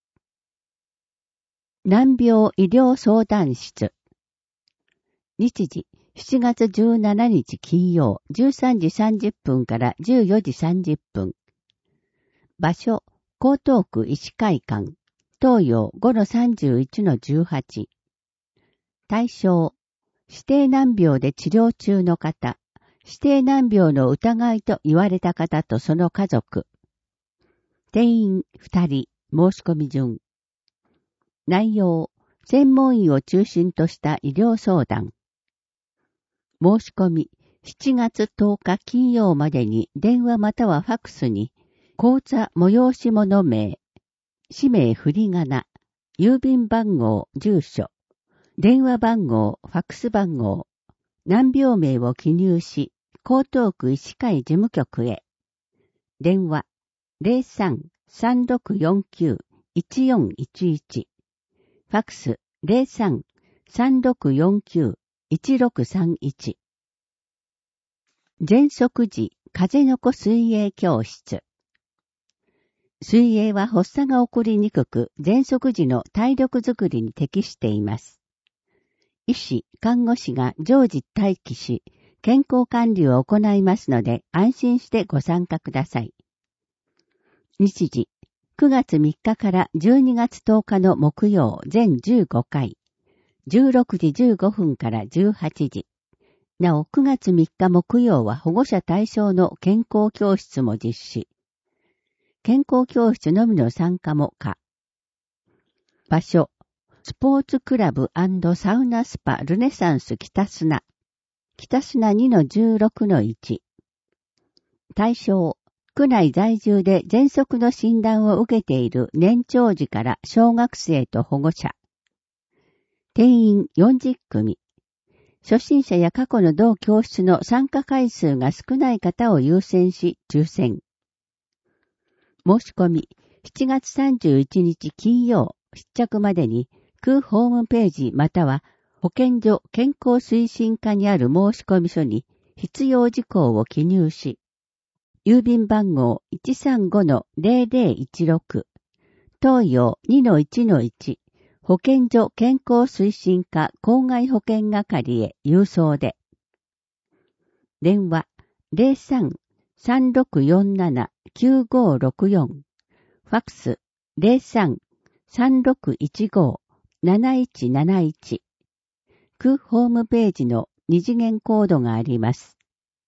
難病医療相談室。日時、7月17日金曜、13時30分から14時30分。場所、江東区医師会館、東洋 5-31-18。対象、指定難病で治療中の方、指定難病の疑いと言われた方とその家族。定員2人、申し込み順。内容、専門医を中心とした医療相談。申し込み、7月10日金曜までに電話またはファクスに、講座催し物名、氏名振り仮名、郵便番号、住所、電話番号、ファクス番号、難病名を記入し、江東区医師会事務局へ。電話、03-3649-1411。ファクス、03-3649-1631。喘息時、風の子水泳教室。水泳は発作が起こりにくく、喘息時の体力づくりに適しています。医師、看護師が常時待機し、健康管理を行いますので、安心してご参加ください。日時、9月3日から12月10日の木曜全15回、16時15分から18時。なお、9月3日木曜は保護者対象の健康教室も実施。健康教室のみの参加も可。場所、スポーツクラブ&サウナスパルネサンス北砂。北砂 2-16-1。対象、区内在住で喘息の診断を受けている年長児から小学生と保護者。定員40組。初心者や過去の同教室の参加回数が少ない方を優先し抽選。申し込み、7月31日金曜、必着までに、区ホームページまたは保健所健康推進課にある申込書に必要事項を記入し、郵便番号 135-0016 東洋 2-1-1 保健所健康推進課公害保険係へ郵送で。電話 03-3647-9564 ファクス 03-3615-7171 区ホームページの二次元コードがあります。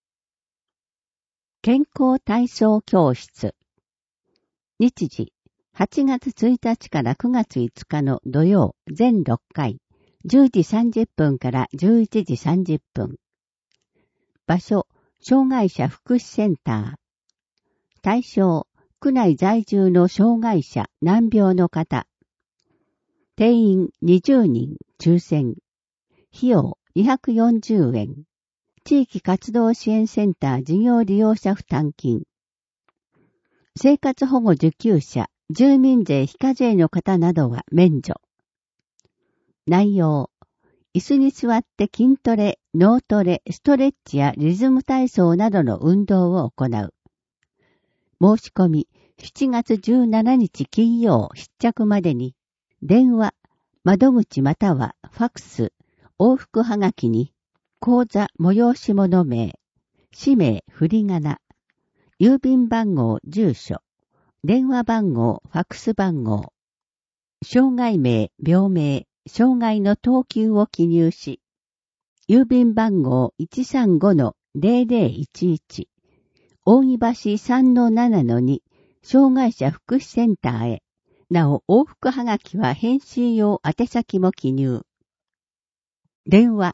健康体操教室。日時、8月1日から9月5日の土曜全6回、10時30分から11時30分。場所、障害者福祉センター。対象、区内在住の障害者、難病の方。定員20人、抽選。費用240円。地域活動支援センター事業利用者負担金。生活保護受給者、住民税非課税の方などは免除。内容。椅子に座って筋トレ、脳トレ、ストレッチやリズム体操などの運動を行う。申し込み、7月17日金曜必着までに、電話、窓口またはファックス、往復はがきに、口座催し物名、氏名振り仮名、郵便番号住所、電話番号ファックス番号、障害名病名、障害の等級を記入し、郵便番号 135-0011、扇橋 3-7-2、障害者福祉センターへ、なお往復はがきは返信用宛先も記入。電話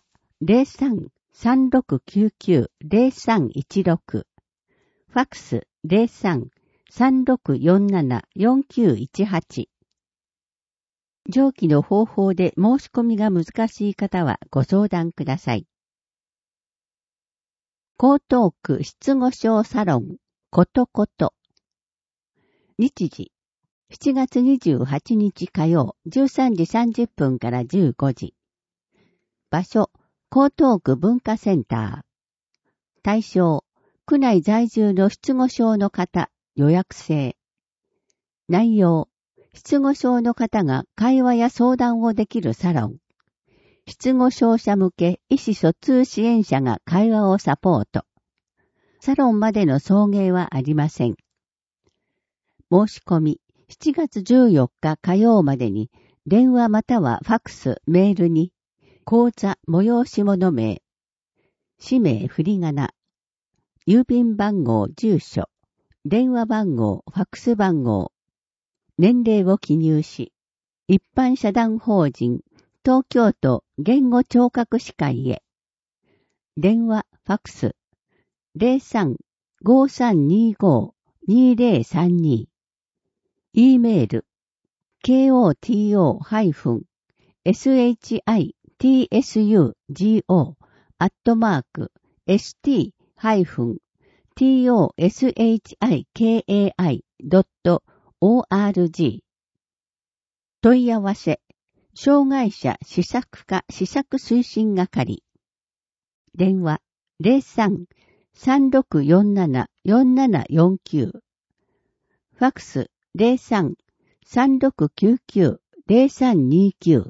03-3699-0316、ファックス 03-3647-4918。上記の方法で申し込みが難しい方はご相談ください。江東区失語症サロン、ことこと。日時、7月28日火曜、13時30分から15時。場所、江東区文化センター。対象、区内在住の失語症の方、予約制。内容、失語症の方が会話や相談をできるサロン。失語症者向け意思疎通支援者が会話をサポート。サロンまでの送迎はありません。申し込み、7月14日火曜までに、電話またはファックス、メールに、口座催し物名、氏名振り仮名、郵便番号住所、電話番号ファックス番号、年齢を記入し、一般社団法人、東京都言語聴覚士会へ。電話、ファックス、03-5325-2032。e メール、koto-tsugo@st-toshiki.org。問い合わせ、障害者施策課施策推進係。電話、03-3647-4749。ファックス、03-3699-0329。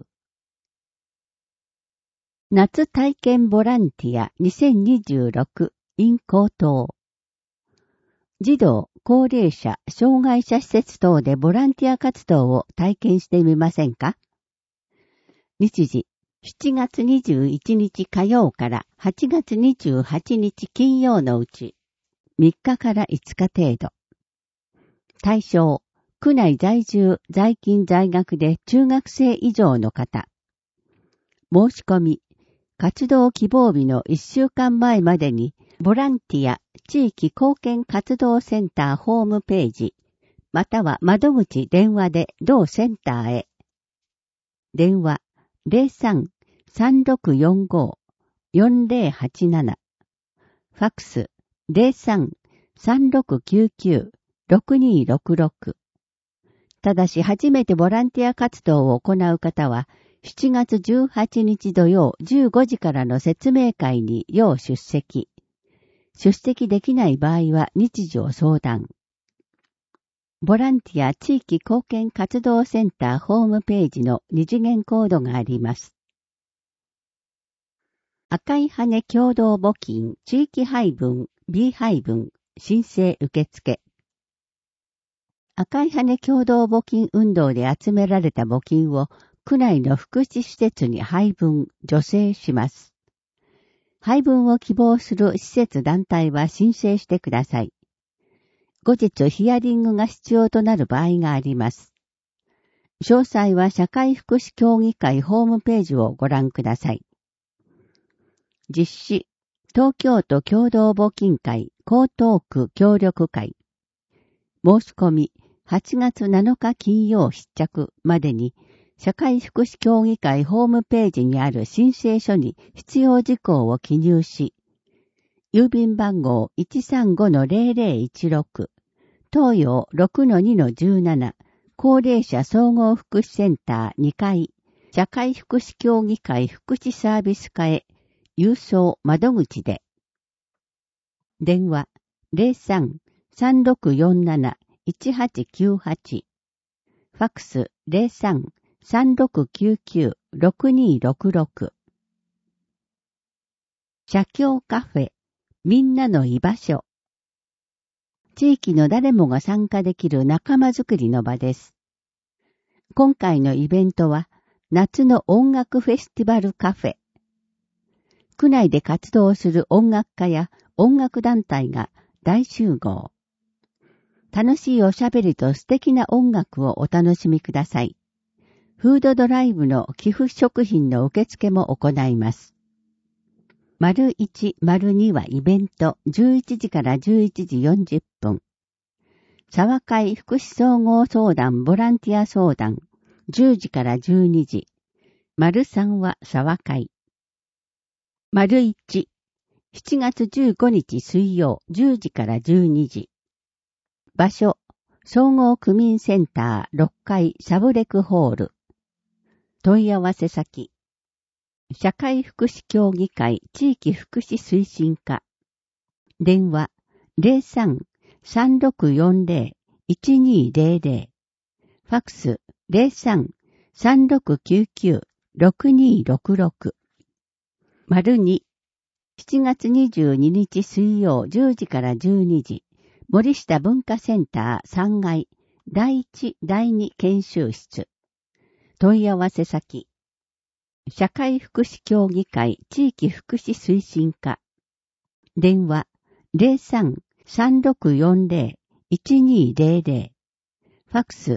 夏体験ボランティア2026 in 江東。児童、高齢者、障害者施設等でボランティア活動を体験してみませんか？日時、7月21日火曜から8月28日金曜のうち、3日から5日程度。対象、区内在住、在勤在学で中学生以上の方。申し込み、活動希望日の1週間前までに、ボランティア地域貢献活動センターホームページ、または窓口電話で同センターへ。電話03-3645-4087。ファックス03-3699-6266。ただし初めてボランティア活動を行う方は、7月18日土曜15時からの説明会に要出席。出席できない場合は日時を相談。ボランティア地域貢献活動センターホームページの二次元コードがあります。赤い羽共同募金地域配分 B 配分申請受付。赤い羽共同募金運動で集められた募金を区内の福祉施設に配分、助成します。配分を希望する施設団体は申請してください。後日ヒアリングが必要となる場合があります。詳細は社会福祉協議会ホームページをご覧ください。実施、東京都共同募金会江東区協力会。申し込み、8月7日金曜必着までに、社会福祉協議会ホームページにある申請書に必要事項を記入し、郵便番号 135-0016、東洋 6-2-17、高齢者総合福祉センター2階、社会福祉協議会福祉サービス課へ、郵送窓口で。電話 03-3647-1898。ファクス 03-3699-6266。社協カフェ、みんなの居場所。地域の誰もが参加できる仲間づくりの場です。今回のイベントは、夏の音楽フェスティバルカフェ。区内で活動する音楽家や音楽団体が大集合。楽しいおしゃべりと素敵な音楽をお楽しみください。フードドライブの寄付食品の受付も行います。丸1、丸2はイベント11時から11時40分。沢会福祉総合相談ボランティア相談10時から12時。丸3は沢会。丸1、7月15日水曜10時から12時。場所、総合区民センター6階サブレクホール。問い合わせ先。社会福祉協議会地域福祉推進課。電話 03-3640-1200。ファクス 03-3699-6266。丸2、7月22日水曜10時から12時。森下文化センター3階第1第2研修室。問い合わせ先。社会福祉協議会地域福祉推進課。電話 03-3640-1200。ファクス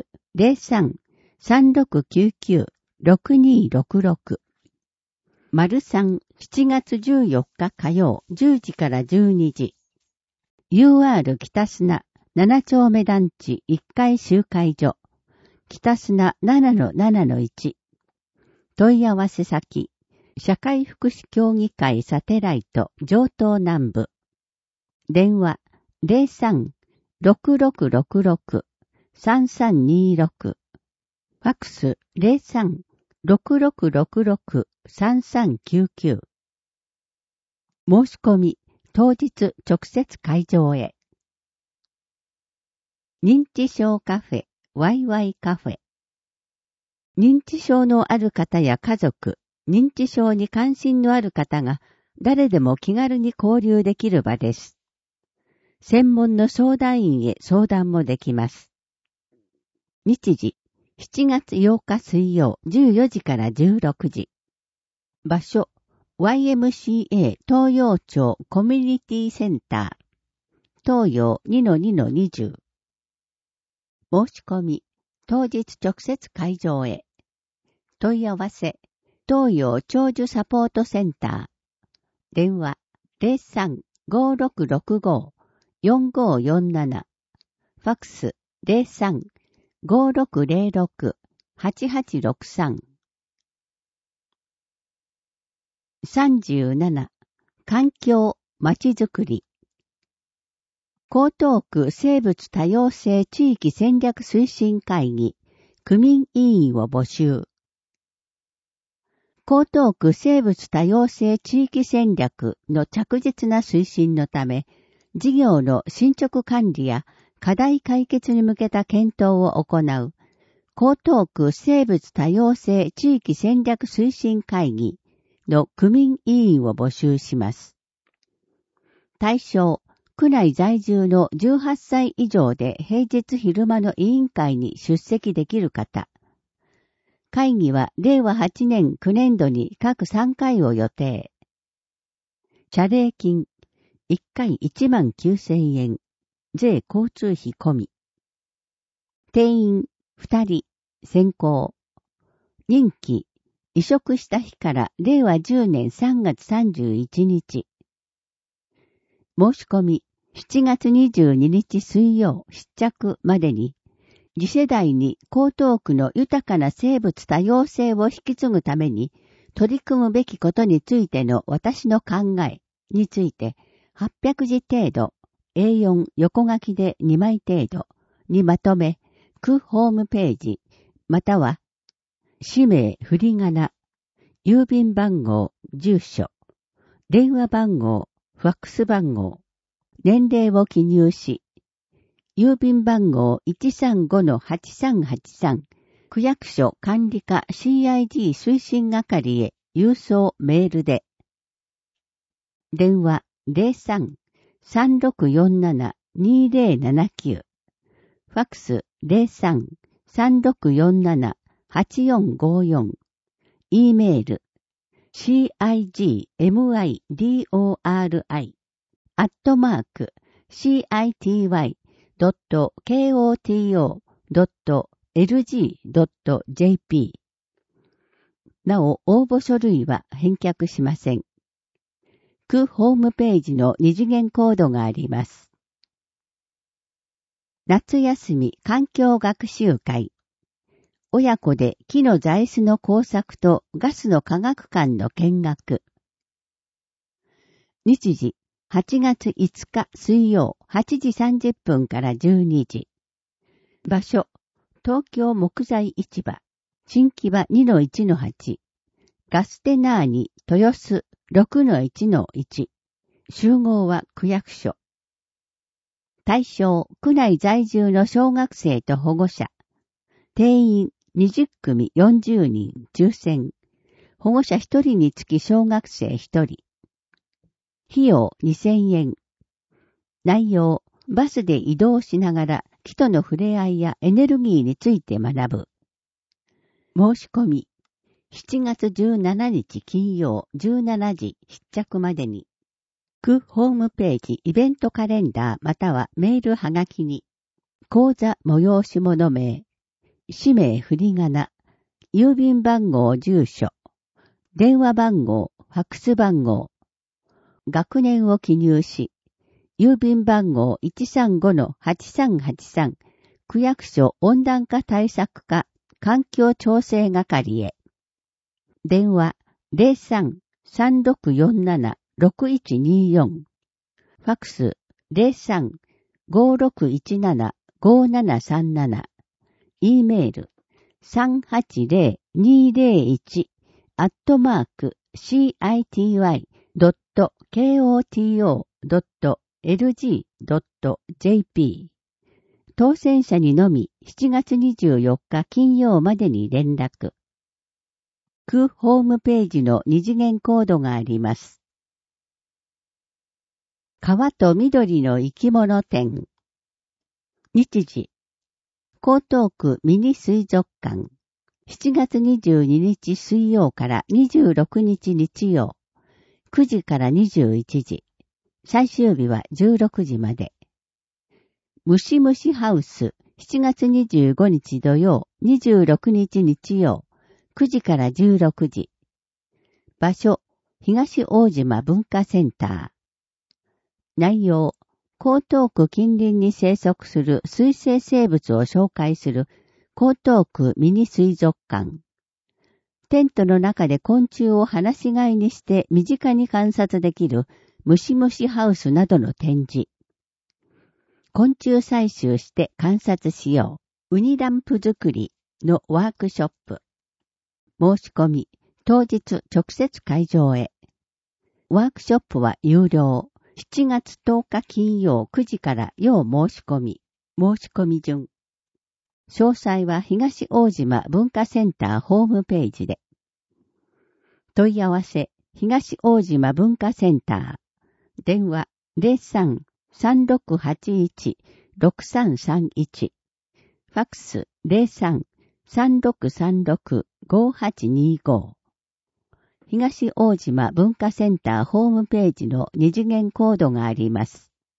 03-3699-6266。丸3、7月14日火曜10時から12時。UR 北砂7丁目団地1階集会所。北砂 7-7-1。問い合わせ先。社会福祉協議会サテライト上東南部。電話 03-6666-3326。ファクス 03-6666-3399。申し込み、当日直接会場へ。認知症カフェ、ワイワイカフェ。認知症のある方や家族、認知症に関心のある方が誰でも気軽に交流できる場です。専門の相談員へ相談もできます。日時、7月8日水曜14時から16時。場所、YMCA 東洋町コミュニティセンター。東洋 2-2-20。申し込み、当日直接会場へ。問い合わせ、東洋長寿サポートセンター。電話、03-5665-4547。ファクス、03-5606-8863。37、環境、まちづくり。江東区生物多様性地域戦略推進会議、区民委員を募集。江東区生物多様性地域戦略の着実な推進のため、事業の進捗管理や課題解決に向けた検討を行う、江東区生物多様性地域戦略推進会議の区民委員を募集します。対象、区内在住の18歳以上で平日昼間の委員会に出席できる方。 会議は令和8年9年度に各3回を予定。謝礼金、1回19,000円、税交通費込み。定員2人、選考。任期、移植した日から令和10年3月31日。申し込み、7月22日水曜失着までに、次世代に江東区の豊かな生物多様性を引き継ぐために取り組むべきことについての私の考えについて800字程度、A4 横書きで2枚程度にまとめ、区ホームページ、または氏名、振り仮名、郵便番号、住所、電話番号、ファックス番号、年齢を記入し、郵便番号 135-8383 区役所管理課 CID 推進係へ郵送メールで。電話 03-3647-2079 ファックス 03-3647-8454 E メール cigmori.city.koto.lg.jp なお、応募書類は返却しません。区ホームページの二次元コードがあります。夏休み環境学習会。親子で木の座椅子の工作とガスの科学館の見学。日時、8月5日水曜8時30分から12時。場所、東京木材市場、新木場 2-1-8。ガステナーニ、豊洲 6-1-1。集合は区役所。対象、区内在住の小学生と保護者。定員20組40人抽選。保護者1人につき小学生1人。費用2000円。内容、バスで移動しながら木との触れ合いやエネルギーについて学ぶ。申し込み、7月17日金曜17時必着までに、区ホームページイベントカレンダーまたはメールはがきに、講座催し物名、氏名振り仮名、郵便番号住所、電話番号、ファックス番号、学年を記入し、郵便番号 135-8383 区役所温暖化対策課環境調整係へ。電話 03-3647-6124 ファックス 03-5617-5737 E メール 380-201-city.koto.lg.jp 当選者にのみ7月24日金曜までに連絡。区ホームページの二次元コードがあります。川と緑の生き物展。日時。江東区ミニ水族館。7月22日水曜から26日日曜。9時から21時。最終日は16時まで。ムシムシハウス。7月25日土曜、26日日曜。9時から16時。場所、東大島文化センター。内容、江東区近隣に生息する水生生物を紹介する江東区ミニ水族館。テントの中で昆虫を放し飼いにして身近に観察できるムシムシハウスなどの展示。昆虫採集して観察しよう。ウニランプ作りのワークショップ。申し込み、当日直接会場へ。ワークショップは有料。7月10日金曜9時から要申し込み。申し込み順。詳細は東大島文化センターホームページで。問い合わせ、東大島文化センター。電話03-3681-6331。ファックス03-3636 5825。東大島文化センターホームページの二次元コードがあります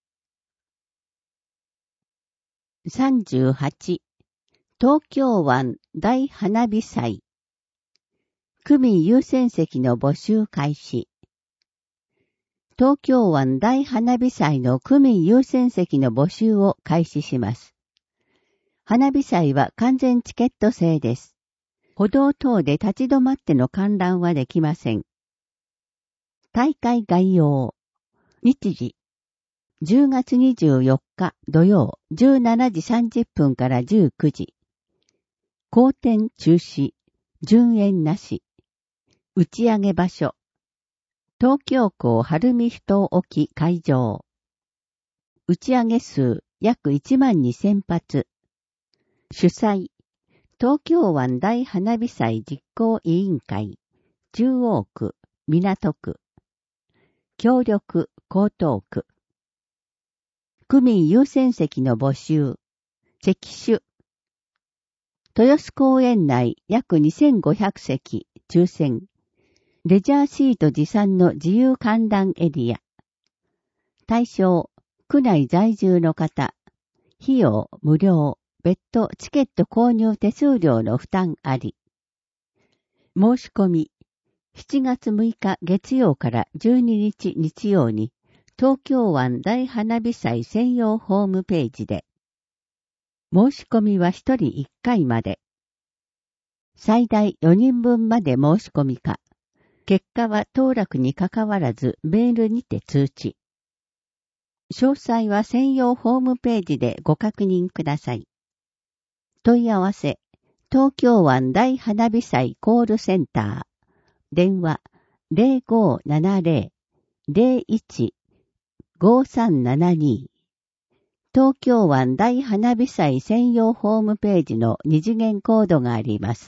。38。東京湾大花火祭。区民優先席の募集開始。東京湾大花火祭の区民優先席の募集を開始します。花火祭は完全チケット制です。歩道等で立ち止まっての観覧はできません。大会概要。日時。10月24日土曜17時30分から19時。公展中止。順延なし。打ち上げ場所。東京港晴海埠頭沖会場。打ち上げ数約12,000発。主催。東京湾大花火祭実行委員会。中央区、港区。協力、江東区。区民優先席の募集。席種。豊洲公園内約2500席、抽選。レジャーシート持参の自由観覧エリア。対象、区内在住の方。費用、無料。別途チケット購入手数料の負担あり。申し込み。7月6日月曜から12日日曜に、東京湾大花火祭専用ホームページで。申し込みは1人1回まで。最大4人分まで申し込みか。結果は当落にかかわらずメールにて通知。詳細は専用ホームページでご確認ください。問い合わせ、東京湾大花火祭コールセンター。電話、0570-01-5372。東京湾大花火祭専用ホームページの二次元コードがあります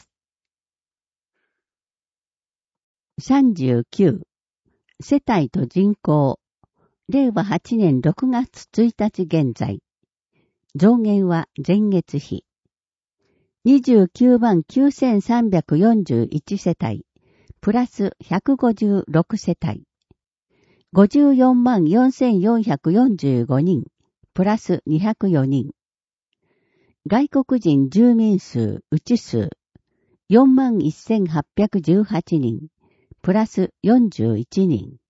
。39. 世帯と人口。令和8年6月1日現在。増減は前月比。299,341 世帯。プラス156世帯。544,445 人。プラス204人。外国人住民数、内数。41,818 人。プラス41人。